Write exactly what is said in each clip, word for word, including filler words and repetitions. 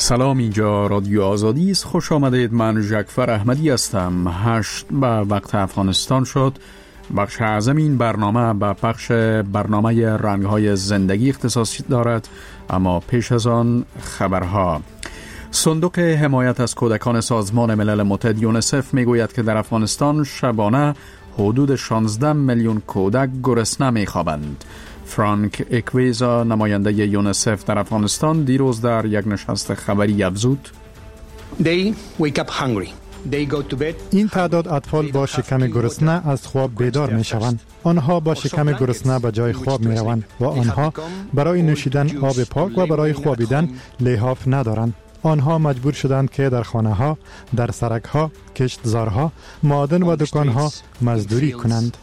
سلام، اینجا رادیو آزادی است. خوش آمدید. من جعفر احمدی هستم. هشت به وقت افغانستان شد. بخش اعظم این برنامه به پخش برنامه رنگ‌های زندگی اختصاص دارد، اما پیش از آن خبرها. صندوق حمایت از کودکان سازمان ملل متحد یونیسف میگوید که در افغانستان شبانه حدود شانزده میلیون کودک گرسنه میخوابند. فرانک اکویزا، نماینده یونیسف در افغانستان، دیروز در یک نشست خبری افزود: They wake up hungry. They go to bed. این تعداد اطفال با شکم گرسنه از خواب بیدار می شوند. آنها با شکم گرسنه به جای خواب می روند و آنها برای نوشیدن آب پاک و برای خوابیدن لحاف ندارند. آنها مجبور شدند که در خانه ها، در سرک ها، کشتزارها، معادن و دکان ها مزدوری کنند.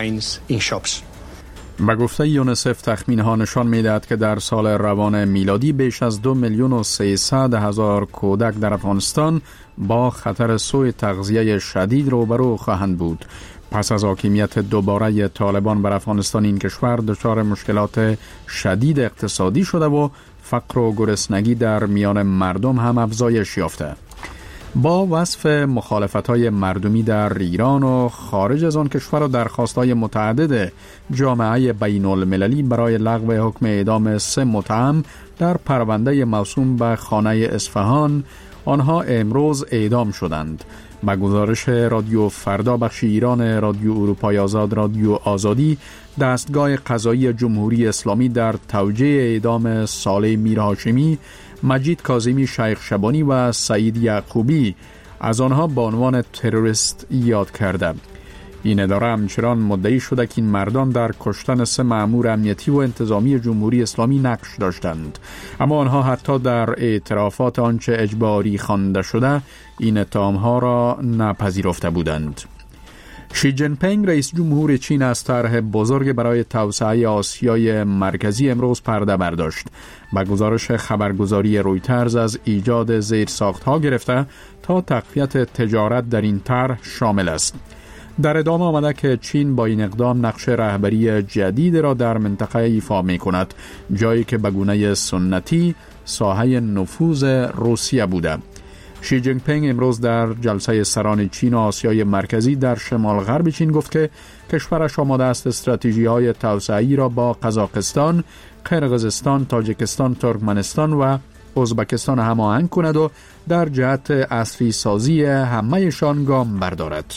به گفته یونیسف تخمین ها نشان می دهد که در سال روان میلادی بیش از دو میلیون و سیصد هزار کودک در افغانستان با خطر سوء تغذیه شدید روبرو خواهند بود. پس از حاکمیت دوباره طالبان بر افغانستان، این کشور دچار مشکلات شدید اقتصادی شده و فقر و گرسنگی در میان مردم هم افزایش یافته. با وصف مخالفت‌های مردمی در ایران و خارج از آن کشور و درخواست‌های متعدد جامعه بین المللی برای لغو حکم اعدام سه متهم در پرونده موسوم به خانه اصفهان، آنها امروز اعدام شدند. با گزارش رادیو فردا بخش ایران رادیو اروپای آزاد رادیو آزادی، دستگاه قضایی جمهوری اسلامی در توجیه اعدام صالح میر هاشمی، مجید کاظمی، شیخ شبانی و سعید یعقوبی از آنها به عنوان تروریست یاد کرده. این اداره همچنان مدعی شده که این مردان در کشتن سه مأمور امنیتی و انتظامی جمهوری اسلامی نقش داشتند، اما آنها حتی در اعترافات آنچه اجباری خوانده شده این اتهام‌ها را نپذیرفته بودند. شی جین پینگ، رئیس جمهور چین، از طرح بزرگ برای توسعه آسیای مرکزی امروز پرده برداشت. با گزارش خبرگزاری رویترز، از ایجاد زیرساخت‌ها گرفته تا تقویت تجارت در این طرح شامل است. در ادامه آمده که چین با این اقدام نقش رهبری جدید را در منطقه ایفا می کند، جایی که به گونه سنتی ساحه نفوذ روسیه بوده. شی جین پینگ امروز در جلسه سران چین و آسیای مرکزی در شمال غرب چین گفت که کشورش آماده است استراتژی‌های توسعه‌ای را با قزاقستان، قرقیزستان، تاجیکستان، ترکمنستان و ازبکستان هماهنگ کند و در جهت عصری سازی همه‌شان گام بردارد.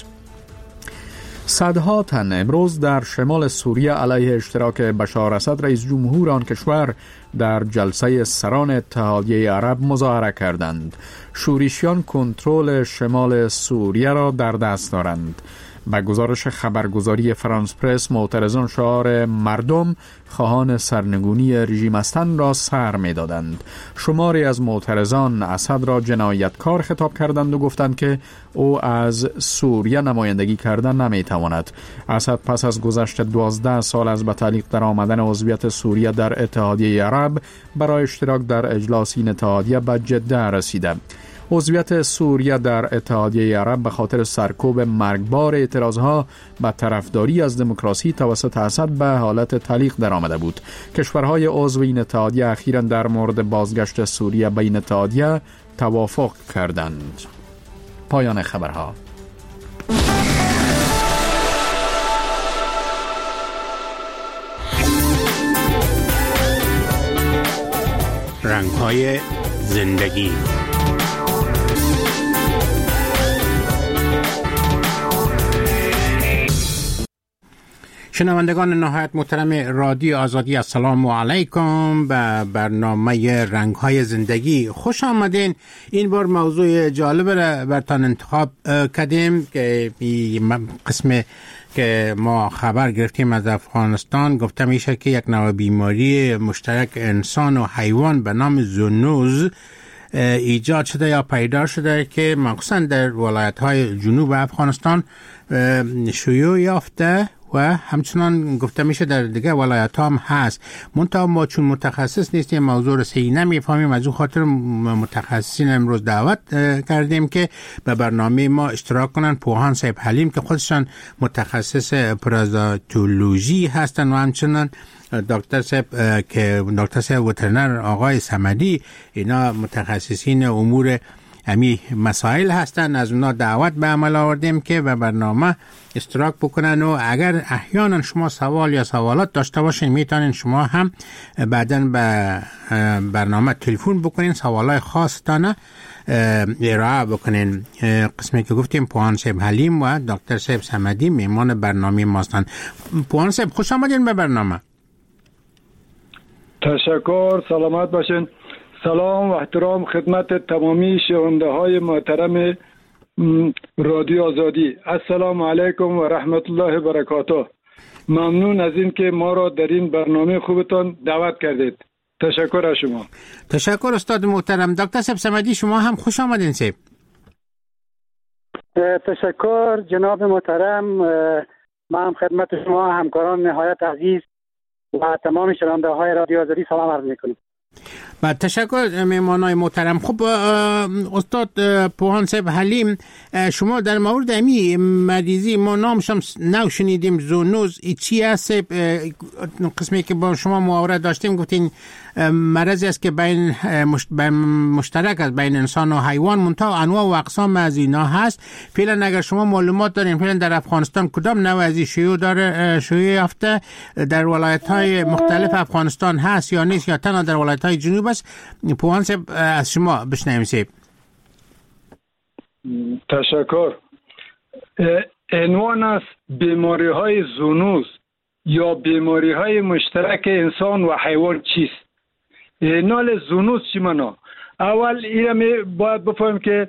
صدها تن امروز در شمال سوریه علیه اشتراک بشار اسد، رئیس جمهور آن کشور، در جلسه سران اتحادیه عرب مظاهره کردند. شورشیان کنترل شمال سوریه را در دست دارند. با گزارش خبرگزاری فرانس پرس، معترضان شعار مردم خواهان سرنگونی رژیم هستند را سر می دادند. شماری از معترضان اسد را جنایتکار خطاب کردند و گفتند که او از سوریه نمایندگی کردن نمی تواند. اسد پس از گذشت دوازده سال از به تعلیق در آمدن عضویت سوریه در اتحادیه عرب برای اشتراک در اجلاس این اتحادیه به جده رسیده. عضویت سوریه در اتحادیه عرب به خاطر سرکوب مرگبار اعتراضها به طرفداری از دموکراسی توسط اسد به حالت تعلیق در آمده بود. کشورهای عضو این اتحادیه اخیراً در مورد بازگشت سوریه به این اتحادیه توافق کردند. پایان خبرها. رنگ‌های زندگی. شنوندگان نهایت محترم رادیو آزادی، السلام علیکم. به برنامه رنگ‌های زندگی خوش آمدین. این بار موضوع جالب را براتون انتخاب کردیم که قسم که ما خبر گرفتیم از افغانستان. گفته میشه که یک نوع بیماری مشترک انسان و حیوان به نام زونوز ایجاد شده یا پیدا شده که مخصوصا در ولایت‌های جنوب افغانستان شیوع یافته و همچنان گفته میشه در دیگه ولایت هم هست. منتها ما چون متخصص نیستیم موضوع رو صحیح نمیفهمیم، از اون خاطر متخصصین امروز دعوت کردیم که به برنامه ما اشتراک کنن. پوهان صاحب حلیم که خودشان متخصص پرازاتولوژی هستن و همچنان دکتر صاحب که دکتر صاحب وترنر آقای صمدی، اینا متخصصین امور همی مسائل هستن. از اونا دعوت به عمل آوردیم که به برنامه اشتراک بکنن و اگر احیانا شما سوال یا سوالات داشته باشین میتونین شما هم بعداً به برنامه تلفن بکنین، سوالای خاصتان ارائه بکنین. قسمی که گفتیم پوهان صاحب حلیم و دکتر صاحب صمدی میمان برنامه ماستن. پوهان صاحب خوش آمدین به برنامه. تشکر، سلامت باشین. سلام و احترام خدمت تمامی شنونده های محترم رادیو آزادی. السلام علیکم و رحمت الله و برکاته. ممنون از این که ما را در این برنامه خوبتان دعوت کردید. تشکر از شما. تشکر استاد محترم. دکتر صاحب صمدی شما هم خوش آمدین. صاحب تشکر جناب محترم. من خدمت شما همکاران نهایت عزیز و تمام شنونده های رادیو آزادی سلام عرض میکنم. با تشکر میمانای محترم. خب استاد پوهان صاحب حلیم، شما در مورد امی مریضی ما نامشم نو شنیدیم زونوز ای چی هست؟ قسمی که با شما محاوره داشتیم گفتین مرضی است که بین مشترک است بین انسان و حیوان، منتها انواع و اقسام از اینا هست. فعلا اگر شما معلومات دارین فعلا در افغانستان کدام نوع از این شیوع داره شیوع یافته، در ولایت های مختلف افغانستان هست یا نیست یا تنها در ولایت های جنوب است؟ پوهان صاحب از شما بشنویم. صاحب تشکر. عنوان است بیماری های زونوز یا بیماری های مشترک انسان و حیوان چیست؟ نال زونوز چی مانا؟ اول این باید بفهمیم که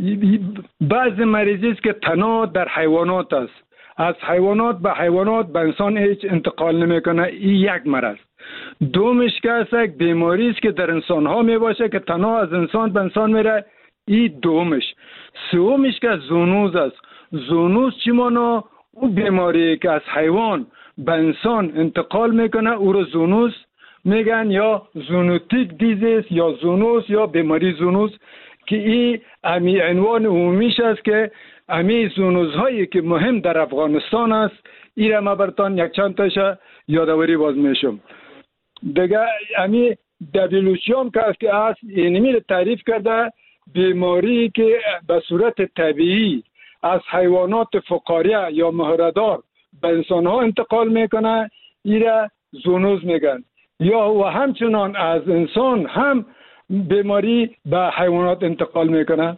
بعض مریضی است که تنها در حیوانات است، از حیوانات به حیوانات به انسان هیچ انتقال نمیکنه. این یک مرض. دومش که است یک بیماری است که در انسان ها می باشه که تنها از انسان به انسان میره. این دومش. سومش که زونوز است. زونوز چی مانا؟ او بیماری که از حیوان به انسان انتقال میکنه او رو زونوز میگن، یا زونوتیک دیزیز یا زونوز یا بیماری زونوز، که این امی عنوان عمومیش است که امی زونوز هایی که مهم در افغانستان است. این را ما براتون یک چند تاش یادآوری باز میشم. دیگه امی دبلیو هم که است که است اینمی تعریف کرده بیماری که به صورت طبیعی از حیوانات فقاریه یا مهره‌دار به انسان ها انتقال میکنه، این را زونوز میگن. یا و همچنان از انسان هم بیماری به حیوانات انتقال میکنه.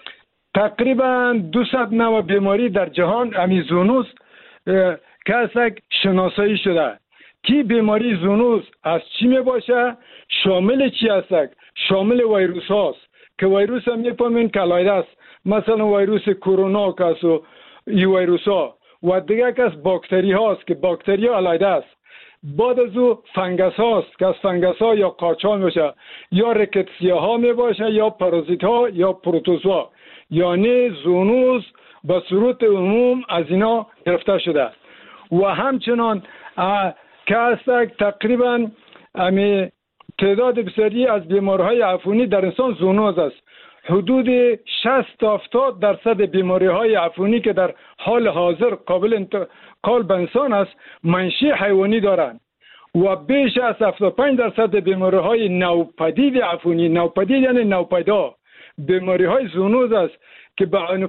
تقریبا دویست نوع بیماری در جهان امی زونوز که است شناسایی شده. کی بیماری زونوز از چی می باشه؟ شامل چی است؟ شامل ویروس هاست که ویروس هم میفهمین که علایده است. مثلا ویروس کرونا که است و این ویروس ها، و دیگه که از باکتری هاست که باکتری ها علایده است. بعد از او فنگس هاست که از فنگس ها یا قاچا می باشه، یا ریکتسیا ها می باشه، یا پارازیت ها یا پروتوزوا. یعنی زونوز به صورت عموم از اینا گرفته شده. و همچنان که است تقریبا امی تعداد بسیاری از بیماری‌های عفونی در انسان زونوز است. حدود شصت تا هفتاد درصد بیماری‌های عفونی که در حال حاضر قابل انتقال به انسان است منشأ حیوانی دارند و بیش از هفتاد و پنج درصد بیماری‌های نوپدید عفونی، نوپدید یعنی نوپیدا، بیماری‌های زونوز است که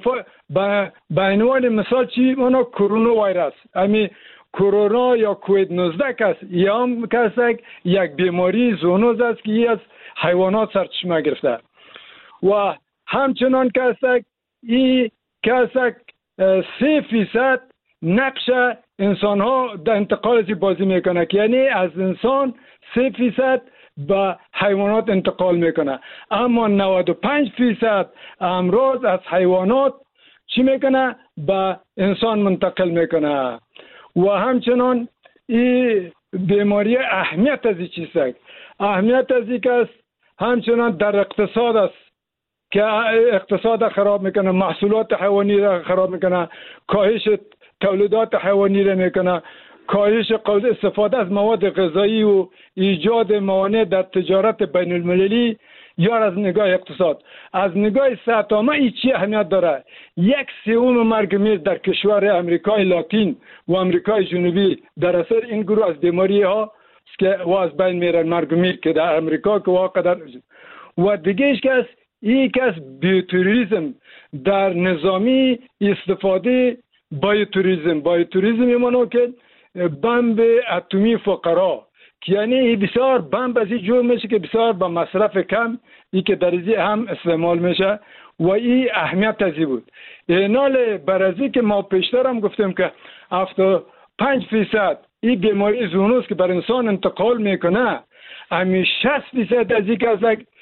به عنوان مثال چی مانا کرونا ویروس، امی کرونا یا کووید نوزده است، یا هم کسک یک بیماری زونوز است که از حیوانات سرچشمه گرفته. و همچنان کسک این کسک سه فیصد نقش انسان ها در انتقال ازی بازی میکنه، یعنی از انسان سه فیصد به حیوانات انتقال میکنه، اما نود و پنج فیصد امراض از حیوانات چی میکنه؟ به انسان منتقل میکنه. و همچنان این بیماری اهمیت از این چیست؟ اهمیت از این که است همچنان در اقتصاد است که اقتصاد خراب میکنه، محصولات حیوانی را خراب میکنه، کاهش تولیدات حیوانی را میکنه، کاهش استفاده از مواد غذایی و ایجاد موانع در تجارت بین المللی، یا از نگاه اقتصاد. از نگاه صحت عامه این چی اهمیت داره؟ یک سوم مرگ میز در کشور امریکای لاتین و امریکای جنوبی در اثر این گروه از بیماری ها که از بین میرن، مرگ میز که در امریکا که واقع در و دیگه ایش که این که از بیوتوریزم در نظامی استفاده بایوتوریزم بایوتوریزم یمانو که بمب اتمی فقرا، که یعنی بسیار بمب از این جور میشه که بسیار با مصرف کم ای که در این هم استعمال میشه و این اهمیت ازی بود. اینال برازی که ما پیشتر هم گفتیم که هفتاد و پنج فیصد این بیماری زونوس که بر انسان انتقال میکنه، همین شصت فیصد از این که از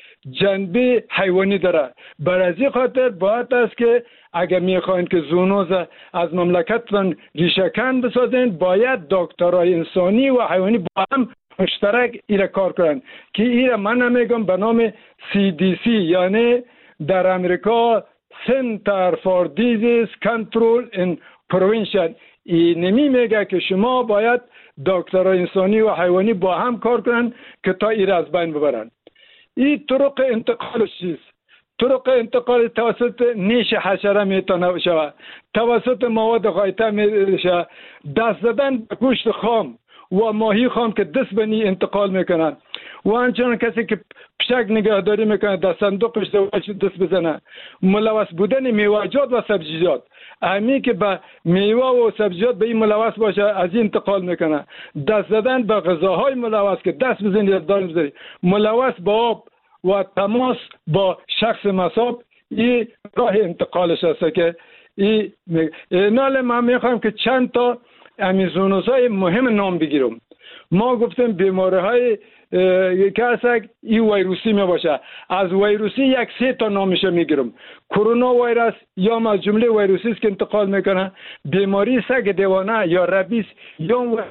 جنبه حیوانی داره. برازی خاطر باید است که اگر میخواین که زونوز از مملکتتان ریشه‌کن بسازین، باید دکترای انسانی و حیوانی با هم مشترک ایره کار کنن که ایره من نمیگم به نام سی دی سی، یعنی در امریکا Center for Disease Control and Prevention، این نمی میگه که شما باید دکترای انسانی و حیوانی با هم کار کنن که تا ایره از بین ببرن. این طرق انتقالش چیست؟ طرق انتقال توسط نیش حشره میتونه شود، توسط مواد غایطه میشه، دست زدن به گوشت خام و ماهی خام که دست بنی انتقال میکنن، و همچنان کسی که پشک نگهداری میکنه در صندوقش دست بزنه. ملوث بودن میوه‌جات و سبزیجات، امی که به میوه و سبزیجات به این ملوث باشه از این انتقال میکنه. دست زدن به غذاهای ملوث که دست بزنید دار بزنید، ملوث با آب و تماس با شخص مصاب، این راه انتقالش هست که این نال ما میخوایم که چند تا امیزونوزهای مهم نام بگیرم. ما گفتیم بیماری های که هست این ویروسی می باشه. از ویروسی یک سه تا نامش میگیرم. کرونا ویروس یا از جمله ویروسی است که انتقال میکنه، بیماری سگ دیوانه یا ربیس یا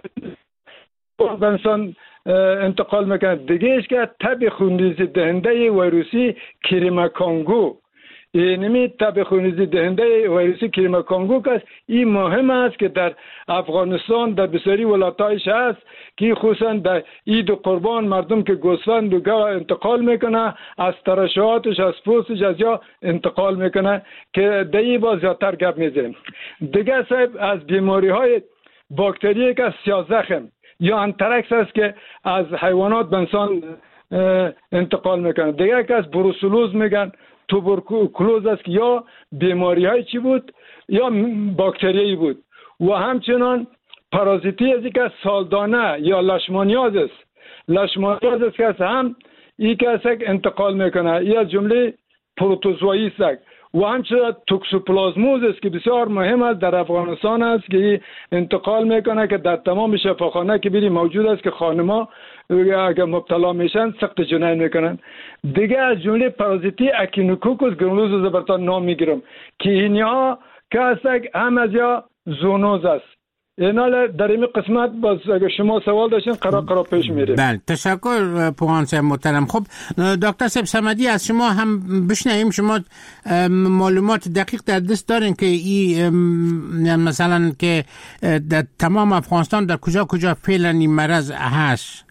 انسان انتقال میکنه. دیگه ایش که تب خونریزی دهنده ویروسی کریم کانگو، اینمی تب خونریزی دهنده ویروسی کریم کانگو که این مهم است که در افغانستان در بسیاری ولایت‌هایش هست که خصوصا در عید و قربان مردم که گوسفند و گاو انتقال میکنه، از ترشحاتش از پوستش از جا انتقال میکنه که دایی با زیادتر گپ میزنیم. دیگه صاحب از بیماری های باکتری که سیاه‌زخم یا انترکس است که از حیوانات به انسان انتقال میکنه. دیگه که از بروسلوز میگن، توبرکلوز است که یا بیماری های چی بود یا باکتریایی بود، و همچنان پارازیتی از که سالدانه یا لشمانیاز است. لشمانیاز است که هم ای که است انتقال میکنه، یا جمله پروتوزوایی است، و همچنان توکسوپلازموز است که بسیار مهم است در افغانستان است که انتقال میکنه که در تمام شفاخانه که بری موجود است که خانما اگر مبتلا میشن سخت جنین میکنن. دیگه از جمله پارازیتی اکینوکوکوس گرانولوز زبرتان نام میگیرم که اینها که است هم از یا زونوز است. اینال در این قسمت باز اگر شما سوال داشتین قرار قرار پیش میره. بله تشکر پوهان صاحب محترم. خب دکتر صاحب صمدی از شما هم بشنویم، شما معلومات دقیق در دست دارین که این مثلا که در تمام افغانستان در کجا کجا فعلا این مرض هست؟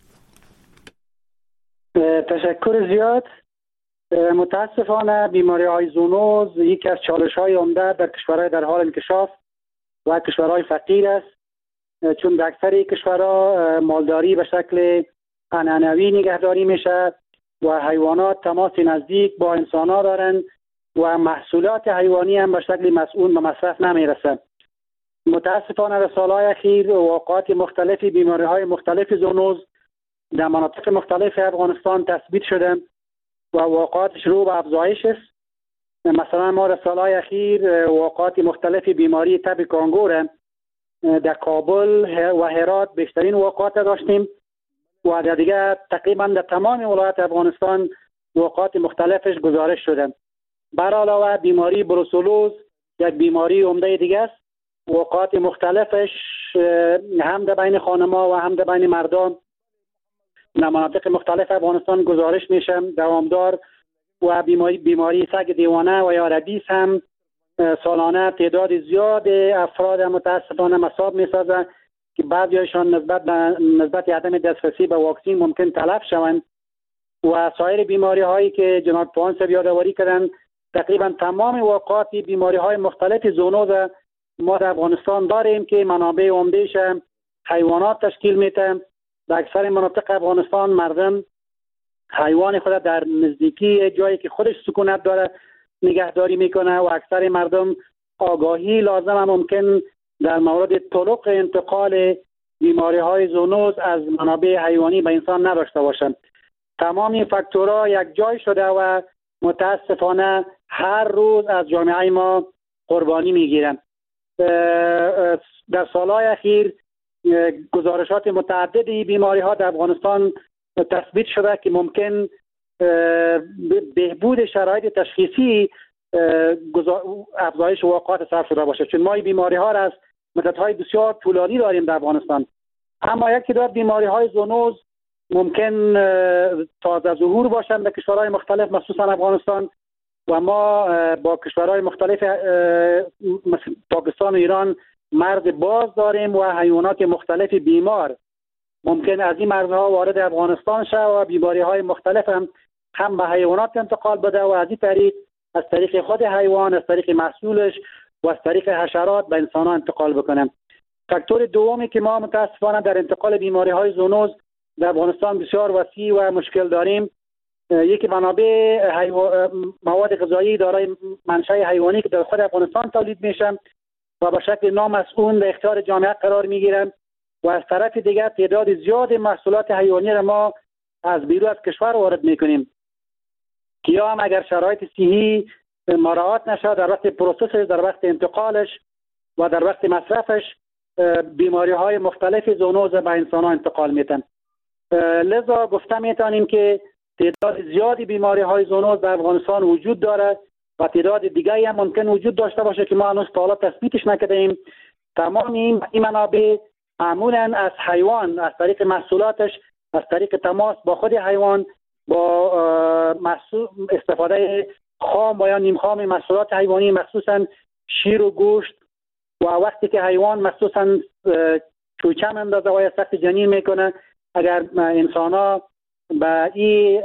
تشکر زیاد. متاسفانه بیماری های زونوز یکی از چالش های عمده در کشورهای در حال انکشاف و کشورهای فقیر است، چون در اکثر کشورها مالداری به شکل عنعنوی نگهداری میشه و حیوانات تماس نزدیک با انسان ها دارند و محصولات حیوانی هم به شکل مسئول به مصرف نمیرسه. متاسفانه در سالهای اخیر واقعات مختلفی بیماری های مختلف زونوز در مناطق مختلف افغانستان تثبیت شده و واقعاتش رو به افزایش است. مثلا ما در سالهای اخیر واقعات مختلف بیماری تب کانگو در کابل و هرات بیشترین واقعات داشتیم و در دیگه تقریبا در تمام ولایات افغانستان واقعات مختلفش گزارش شده. بر علاوه بیماری بروسلوز یک بیماری عمده دیگه است، واقعات مختلفش هم در بین خانما و هم در بین مردم در مناطق مختلف افغانستان گزارش میشه دوامدار، و بیماری بیماری سگ دیوانه و یا ربیس هم سالانه تعداد زیاد افراد متاسفانه مصاب می‌سازند که بعضی‌هایشان نسبت به نسبت عدم دسترسی به واکسن ممکن تلف شوند و سایر بیماری هایی که جناب پوان صاحب یادآوری کردن. تقریبا تمام واقعات بیماری های مختلف زونوز ما در افغانستان داریم که منابع عمده‌اش حیوانات تشکیل میده. در اکثر مناطق افغانستان مردم حیوان خود در نزدیکی جایی که خودش سکونت داره نگهداری میکنه و اکثر مردم آگاهی لازم هم ممکن در مورد طرق انتقال بیماری های زونوز از منابع حیوانی به انسان نداشته باشند. تمام این فاکتورها یک جای شده و متاسفانه هر روز از جامعه ما قربانی میگیرن. در سالهای اخیر گزارشات متعددی بیماری ها در افغانستان تثبیت شده که ممکن بهبود شرایط تشخیصی افزایش واقعات سبب شده باشه، چون ما این بیماری ها را از مدت‌های بسیار طولانی داریم در افغانستان. اما یک تعداد بیماری های زونوز ممکن تازه ظهور باشند در کشورهای مختلف مخصوصا افغانستان و ما با کشورهای مختلف مثل پاکستان و ایران مرز باز داریم و حیوانات مختلف بیمار ممکن از این مرزها وارد افغانستان شود و بیماری های مختلف هم هم به حیوانات انتقال بده و از این طریق از طریق خود حیوان، از طریق محصولش و از طریق حشرات به انسان ها انتقال بکنن. فاکتور دومی که ما متاسفانه در انتقال بیماری های زونوز در افغانستان بسیار وسیع و مشکل داریم، یکی منابع حیو... مواد غذایی دارای منشأ حیوانی که در خود افغانستان تولید میشن و به شکل نامسئول در اختیار جامعه قرار میگیرن و از طرف دیگر تعداد زیاد محصولات حیوانی را ما از بیرون از کشور وارد میکنیم که یا هم اگر شرایط صحی مراعات نشه در وقت پروسسش، در وقت انتقالش و در وقت مصرفش بیماری های مختلف زونوز به انسان ها انتقال میتن. لذا گفته میتونیم که تعداد زیادی بیماری های زونوز در افغانستان وجود داره و تعداد دیگری هم ممکن وجود داشته باشه که ما هنوز تا حالا تثبیتش نکردیم. تمام این منابع معمولا از حیوان، از طریق محصولاتش، از طریق تماس با خود حیوان، با محصول استفاده خام و یا نیم خام محصولات حیوانی مخصوصا شیر و گوشت و وقتی که حیوان مخصوصا چوچه اندازه و یا سخت جنین میکنه، اگر انسان ها به این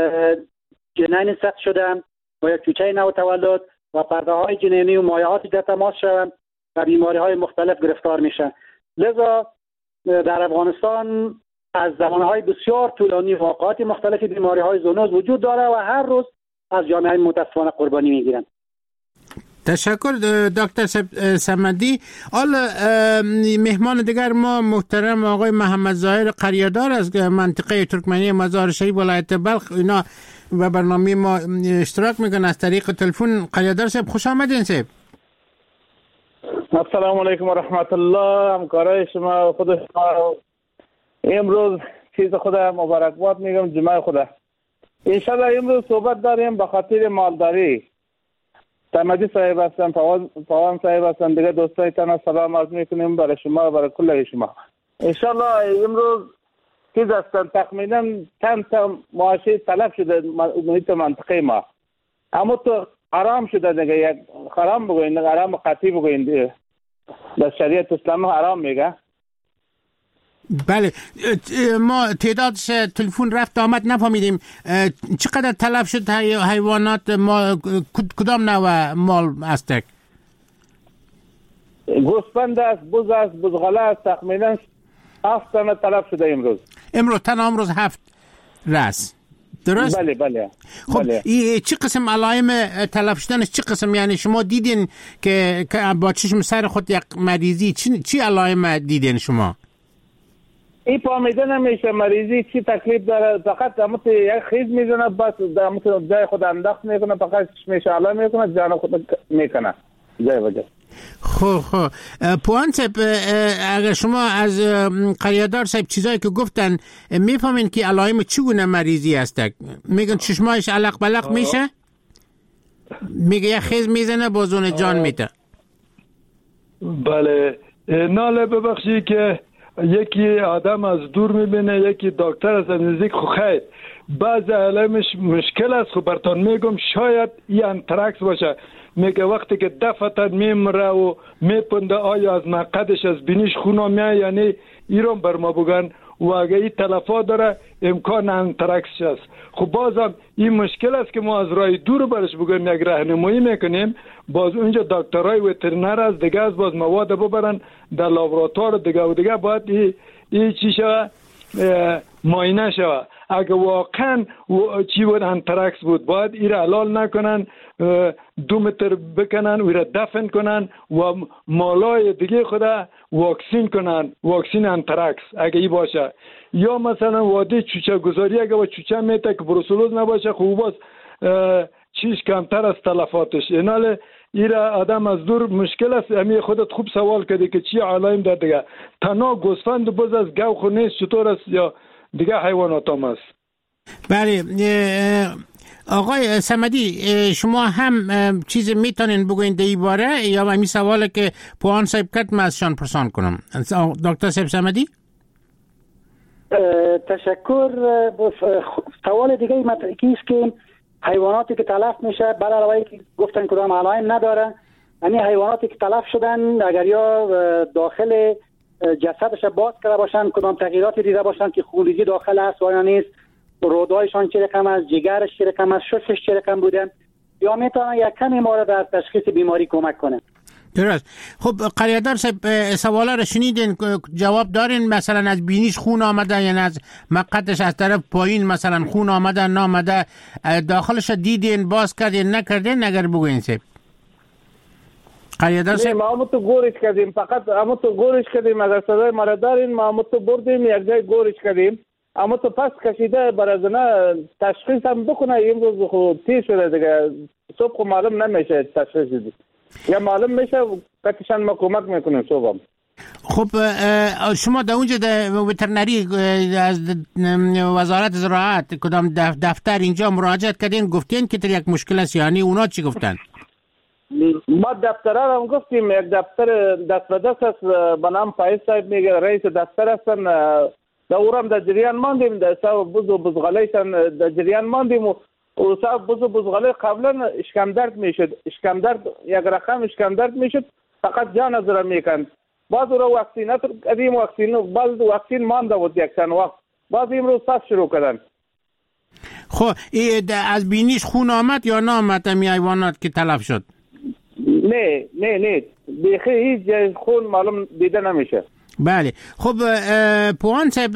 جنین سخت شدن و یا چوچه نو تولد و پرده های جنینی و مایعات در تماس شدن و بیماری های مختلف گرفتار میشن. لذا در افغانستان از زمانهای بسیار طولانی واقعات مختلف بیماری های زونوز وجود داره و هر روز از جامعه متاسفانه قربانی میگیرن. تشکر دکتر صمدی. حالا مهمان دیگر ما محترم آقای محمد ظاهر قریادار از منطقه ترکمنی مزار شریف ولایت بلخ، اینا و برنامه ما اشتراک میکنن از طریق تلفن. قریادار صاحب خوش آمدین صاحب. السلام علیکم و رحمت الله. همکارای شما و خود شما امروز چیز خدا مبارکباد میگم جمعه خدا. انشالله امروز صحبت داریم به خاطر مالداری. صمدی صاحب هستم، پوان صاحب هستم، دیگه دوستای تنها سلام عرض میکنیم برای شما و برای کل شما. انشالله امروز چیز هستن تقریبا چند تا معاشه تلف شده محیط منطقه ما، اما تو حرام شده دیگه، یک حرام بگوین، حرام قطعی بگوین، در شریعت اسلام حرام میگه. بله، ما تعدادش تلفن رفت آمد نفهمیدیم. چقدر تلف شد حیوانات ما؟ کدام نوع مال است؟ گوسفند است، بز است، بزغاله است. تقریبا هفت تنه تلف شده امروز. امروز تنها امروز هفت رأس، درست؟ بله بله. خب بله. چه قسم علائم تلف شدنش چه قسم؟ یعنی شما دیدین که با چشم سر خود یک مریضی چی, چی علائم دیدین شما؟ این فهمیده نمیشه مریضی چی تکلیف داره، فقط همون یک خیز میزنه، بس همون جای خود انداخت میکنه، فقط چشمش علا میکنه، جان خود میکنه جای وجه. خب خب پوان صاحب، اگر شما از قریادار صاحب چیزایی که گفتن میفهمین که علائم چگونه مریضی هست؟ میگن چشمایش علق بلق میشه، میگه یک خیز میزنه بازون جان میده. بله، ناله ببخشی که یکی آدم از دور میبینه، یکی دکتر از نزدیک. خو خیر بعض علائمش مشکل است. خب براتون میگم شاید این انتراکس باشه. میگه وقتی که دفعتا میمره و میپنده آیا از مقدش از بینیش خون میاد، یعنی ایران بر ما بگن و اگه این تلفات داره امکان انتراکس است. خب بازم این مشکل است که ما از راه دور برش بگن یک راهنمایی میکنیم، باز اونجا دکترای وترنر از دیگه از باز مواد ببرن در لابراتوار دیگه و دیگه باید این ای چی شوه معاینه شوه. اگه واقعا چی بود انتراکس بود باید این را حلال نکنن، دو متر بکنن و را دفن کنن و مالای دیگه خدا واکسین کنن، واکسین انتراکس اگه ای باشه. یا مثلا وادی چوچه گذاری اگه با چوچه میته که بروسلوز نباشه خوب باز چیش کمتر از تلفاتش. اینال ایره آدم از دور مشکل است. امی خودت خوب سوال کردی که چی علائم داره دیگه. تنها گوسفند بز از گو خو نیست چطور است یا دیگه حیوانات هم است؟ بله آقای صمدی شما هم چیز میتونین بگوین در این باره یا همین سواله که پوان صاحب کرد من ازشان پرسان کنم؟ دکتر صاحب صمدی تشکر. سوال دیگه است که حیواناتی که تلف میشه برای علاوه که گفتن کدام علائم نداره، یعنی حیواناتی که تلف شدن اگر یا داخل جسدش باز کرده باشن کدام تغییراتی دیده باشن که خونریزی داخل است و یا نیست، رودایشان چه رقم است، جگرش چه رقم است، ششش چه رقم بوده، یا میتونه یک کمی ما را در تشخیص بیماری کمک کنه. درست. خب قریادار صاحب سوالا رو شنیدین، جواب دارین؟ مثلا از بینیش خون آمده یا از مقدش از طرف پایین مثلا خون آمده نامده، داخلش دیدین باز کردین نکردین؟ اگر بگوین صاحب قریادار صاحب. ما همون تو گورش کردیم، فقط همون تو گورش کردیم. اگر صدای ما را دارین ما همون تو بردیم یک جای گورش کردیم، اما تو پس کشیده برازنه تشخیص هم بکنه. این روز خود تیز شده دیگه، صبح خود معلوم نمیشه تشخیص دیدی یا معلوم میشه کتشان ما کمک میکنیم صبح هم. خب شما در اونجا در وترنری از وزارت زراعت کدام دفتر اینجا مراجعت کردین گفتین که یک مشکل است، یعنی اونا چی گفتن؟ ما دفترها هم گفتیم. یک دفتر دست به دست است به نام فایز صاحب میگه رئیس دفتر هستن، در اورم در جریان ماندیم، در حساب بز و بزغلیشان در جریان ماندیم و حساب بز و بزغلی قبلا اشکم درد میشد، اشکم درد یک رقم اشکم درد میشد فقط جان از را میکند. بعض را واکسینات قدیم واکسین بعض واکسین مانده بود یک چند وقت، بعض امروز پس شروع کردن. خب از بینیش خون آمد یا نه آمد امی حیوانات که تلف شد؟ نه نه نه بیخی هیچ جای خون معلوم دیده نمیشه. بله. خب پوان صاحب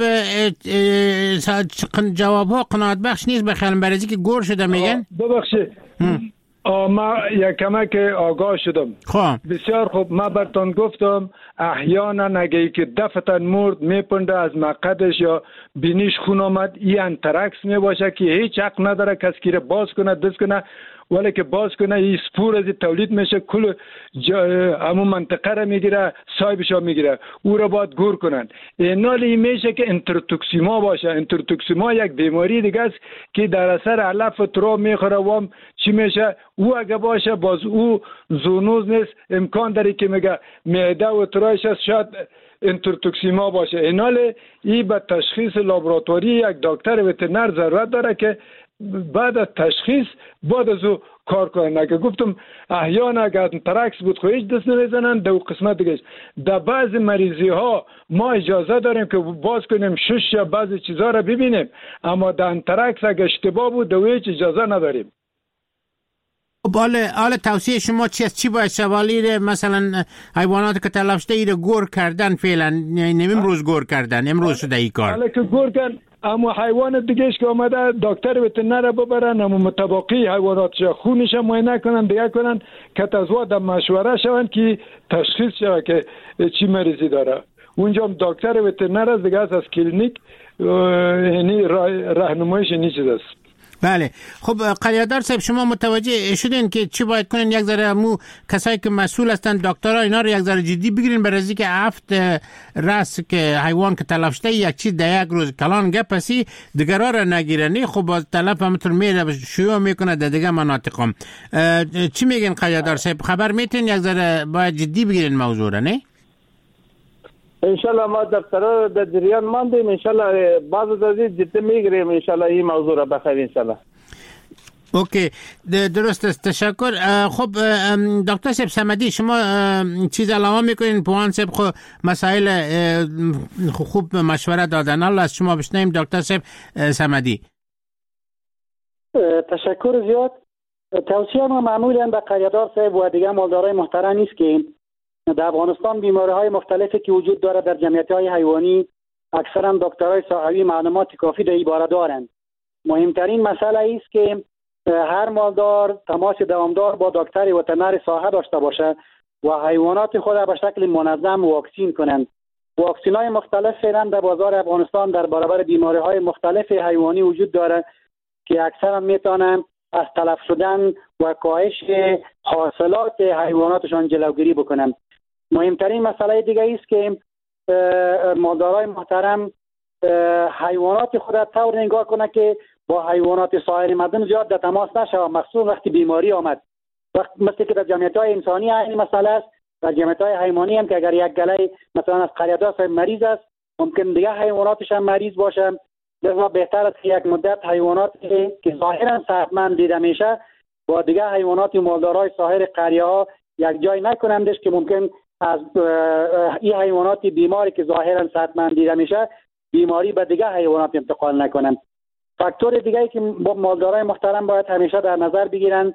جواب ها قناعت بخش نیست بخیالم برازی که گور شده میگن؟ ببخشید ما یک کمک آگاه شدم. خواه. بسیار خوب. ما برتون گفتم احیانا نگه که دفعتا مرد میپنده از مقدش یا بینیش خون آمد، این انتراکس میباشه که هیچ حق نداره کسی که باز کنه دست کنه، ولی که باز کنه این سپور از تولید میشه کل همون منطقه را میگیره، صاحبش را میگیره، او را باید گور کنن. اینالی میشه که انتروتوکسیما باشه. انتروتوکسیما یک بیماری دیگه است که در اثر علف ترا میخوره و چی میشه، او اگه باشه باز او زونوز نیست، امکان داره که میگه معده و ترایش است، شاید انتروتوکسیما باشه. اینالی این به تشخیص لابراتواری یک دکتر وترنر ضرورت داره که بعد از تشخیص بعد از او کار کنن. اگه گفتم احیانا اگر انتراکس بود خو هیچ دست نمیزنن. در قسمت دیگه در بعض مریضی ها ما اجازه داریم که باز کنیم شش یا بعضی چیزها را ببینیم، اما در انتراکس اگه اشتباه بود در هیچ اجازه نداریم. حالا حالا توصیه شما چی است؟ چی باید شوالی مثلا حیوانات که تلف شده ایره گور کردن فعلا، یعنی امروز گور کردن، امروز شده ای کار. حالا که گور کردن اما حیوان دیگهش که آمده دکتر وترنر ببرن، اما متباقی حیواناتش خونش معاینه کنن، دیگه کنن که تازه در مشوره شون که تشخیص شود که چی مریضی داره. اونجا هم دکتر وترنر از دیگه از کلینیک یعنی راهنماییش نیست است. بله. خب قریادار صاحب شما متوجه شدین که چی باید کنین؟ یک ذره مو کسایی که مسئول هستن دکترها اینا رو یک ذره جدی بگیرین برای اینکه هفت راست که حیوان که تلف شده یک چیز در یک روز کلان گپسی دیگرا رو نگیرنی. خب باز تلف همونطور میره شیوع میکنه در دیگه مناطقم. چی میگین قریادار صاحب؟ خبر میتین یک ذره باید جدی بگیرین موضوع رو؟ نه انشالله ما دفترها در جریان ماندیم، انشالله بعض از این جدی میگیریم، انشالله این موضوع را بخیر انشالله. اوکی درست است، تشکر. خب دکتر صاحب صمدی، شما چیز علاوه میکنین؟ پوان صاحب خب مسائل خوب مشوره دادن. الله از شما بشنیم دکتر صاحب صمدی. تشکر زیاد. توصیه ما معمولا به قریادار صاحب و دیگه مالدارای محترم است که در افغانستان بیماری های مختلفی که وجود داره در جمعیت های حیوانی اکثرا دکترای ساحوی معلومات کافی در این باره دارند. مهمترین مسئله است که هر مالدار تماس دوامدار با دکتر وترنر ساحه داشته باشه و حیوانات خود به شکل منظم واکسین کنند. واکسین های مختلف فعلا در بازار افغانستان در برابر بیماری های مختلف حیوانی وجود داره که اکثرا میتونن از تلف شدن و کاهش حاصلات حیواناتشان جلوگیری بکنن. مهمترین مسئله دیگه است که مالدارای محترم حیوانات خود را طور نگاه کنه که با حیوانات سایر مردم زیاد در تماس نشه، مخصوصا وقتی بیماری آمد. وقت مثل که در جمعیت های انسانی این مسئله است، در جمعیت های حیوانی هم که اگر یک گله مثلا از قریادار مریض است ممکن دیگه حیواناتش هم مریض باشه. لذا بهتر است که یک مدت حیوانات که ظاهرا صحتمند دیده میشه با دیگه حیوانات مالدارای سایر قریه ها یک جای نکنندش که ممکن از این حیوانات بیماری که ظاهرا صحتمند دیده میشه بیماری به دیگه حیوانات انتقال نکنن. فاکتور دیگه‌ای که مالدارای محترم باید همیشه در نظر بگیرن،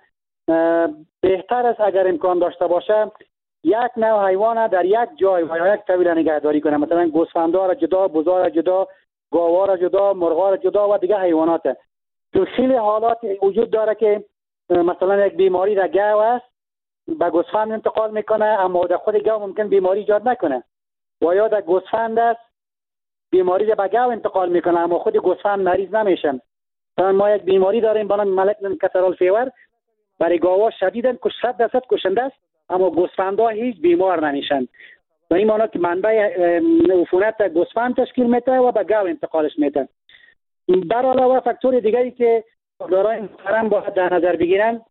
بهتر است اگر امکان داشته باشه یک نوع حیوان در یک جای و یک طویل نگهداری کنه، مثلا گوسفندا را جدا، بزا را جدا، گاوا را جدا، مرغا را جدا و دیگه حیوانات. تو خیلی حالات وجود داره که مثلا یک بیماری در گاو است به گوسفند انتقال میکنه اما در خود گاو ممکن بیماری ایجاد نکنه، و یا در گوسفند است بیماری به گاو انتقال میکنه اما خود گوسفند مریض نمیشه. مثلا ما یک بیماری داریم به نام ملکنن کسرال فیور، برای گاوا شدیداً صد درصد کشنده است اما گوسفندا هیچ بیمار نمیشن. و این معنی که منبع عفونت گوسفند تشکیل میده و به گاو انتقالش میده. در علاوه فاکتور دیگری که مالداران محترم باید در نظر بگیرن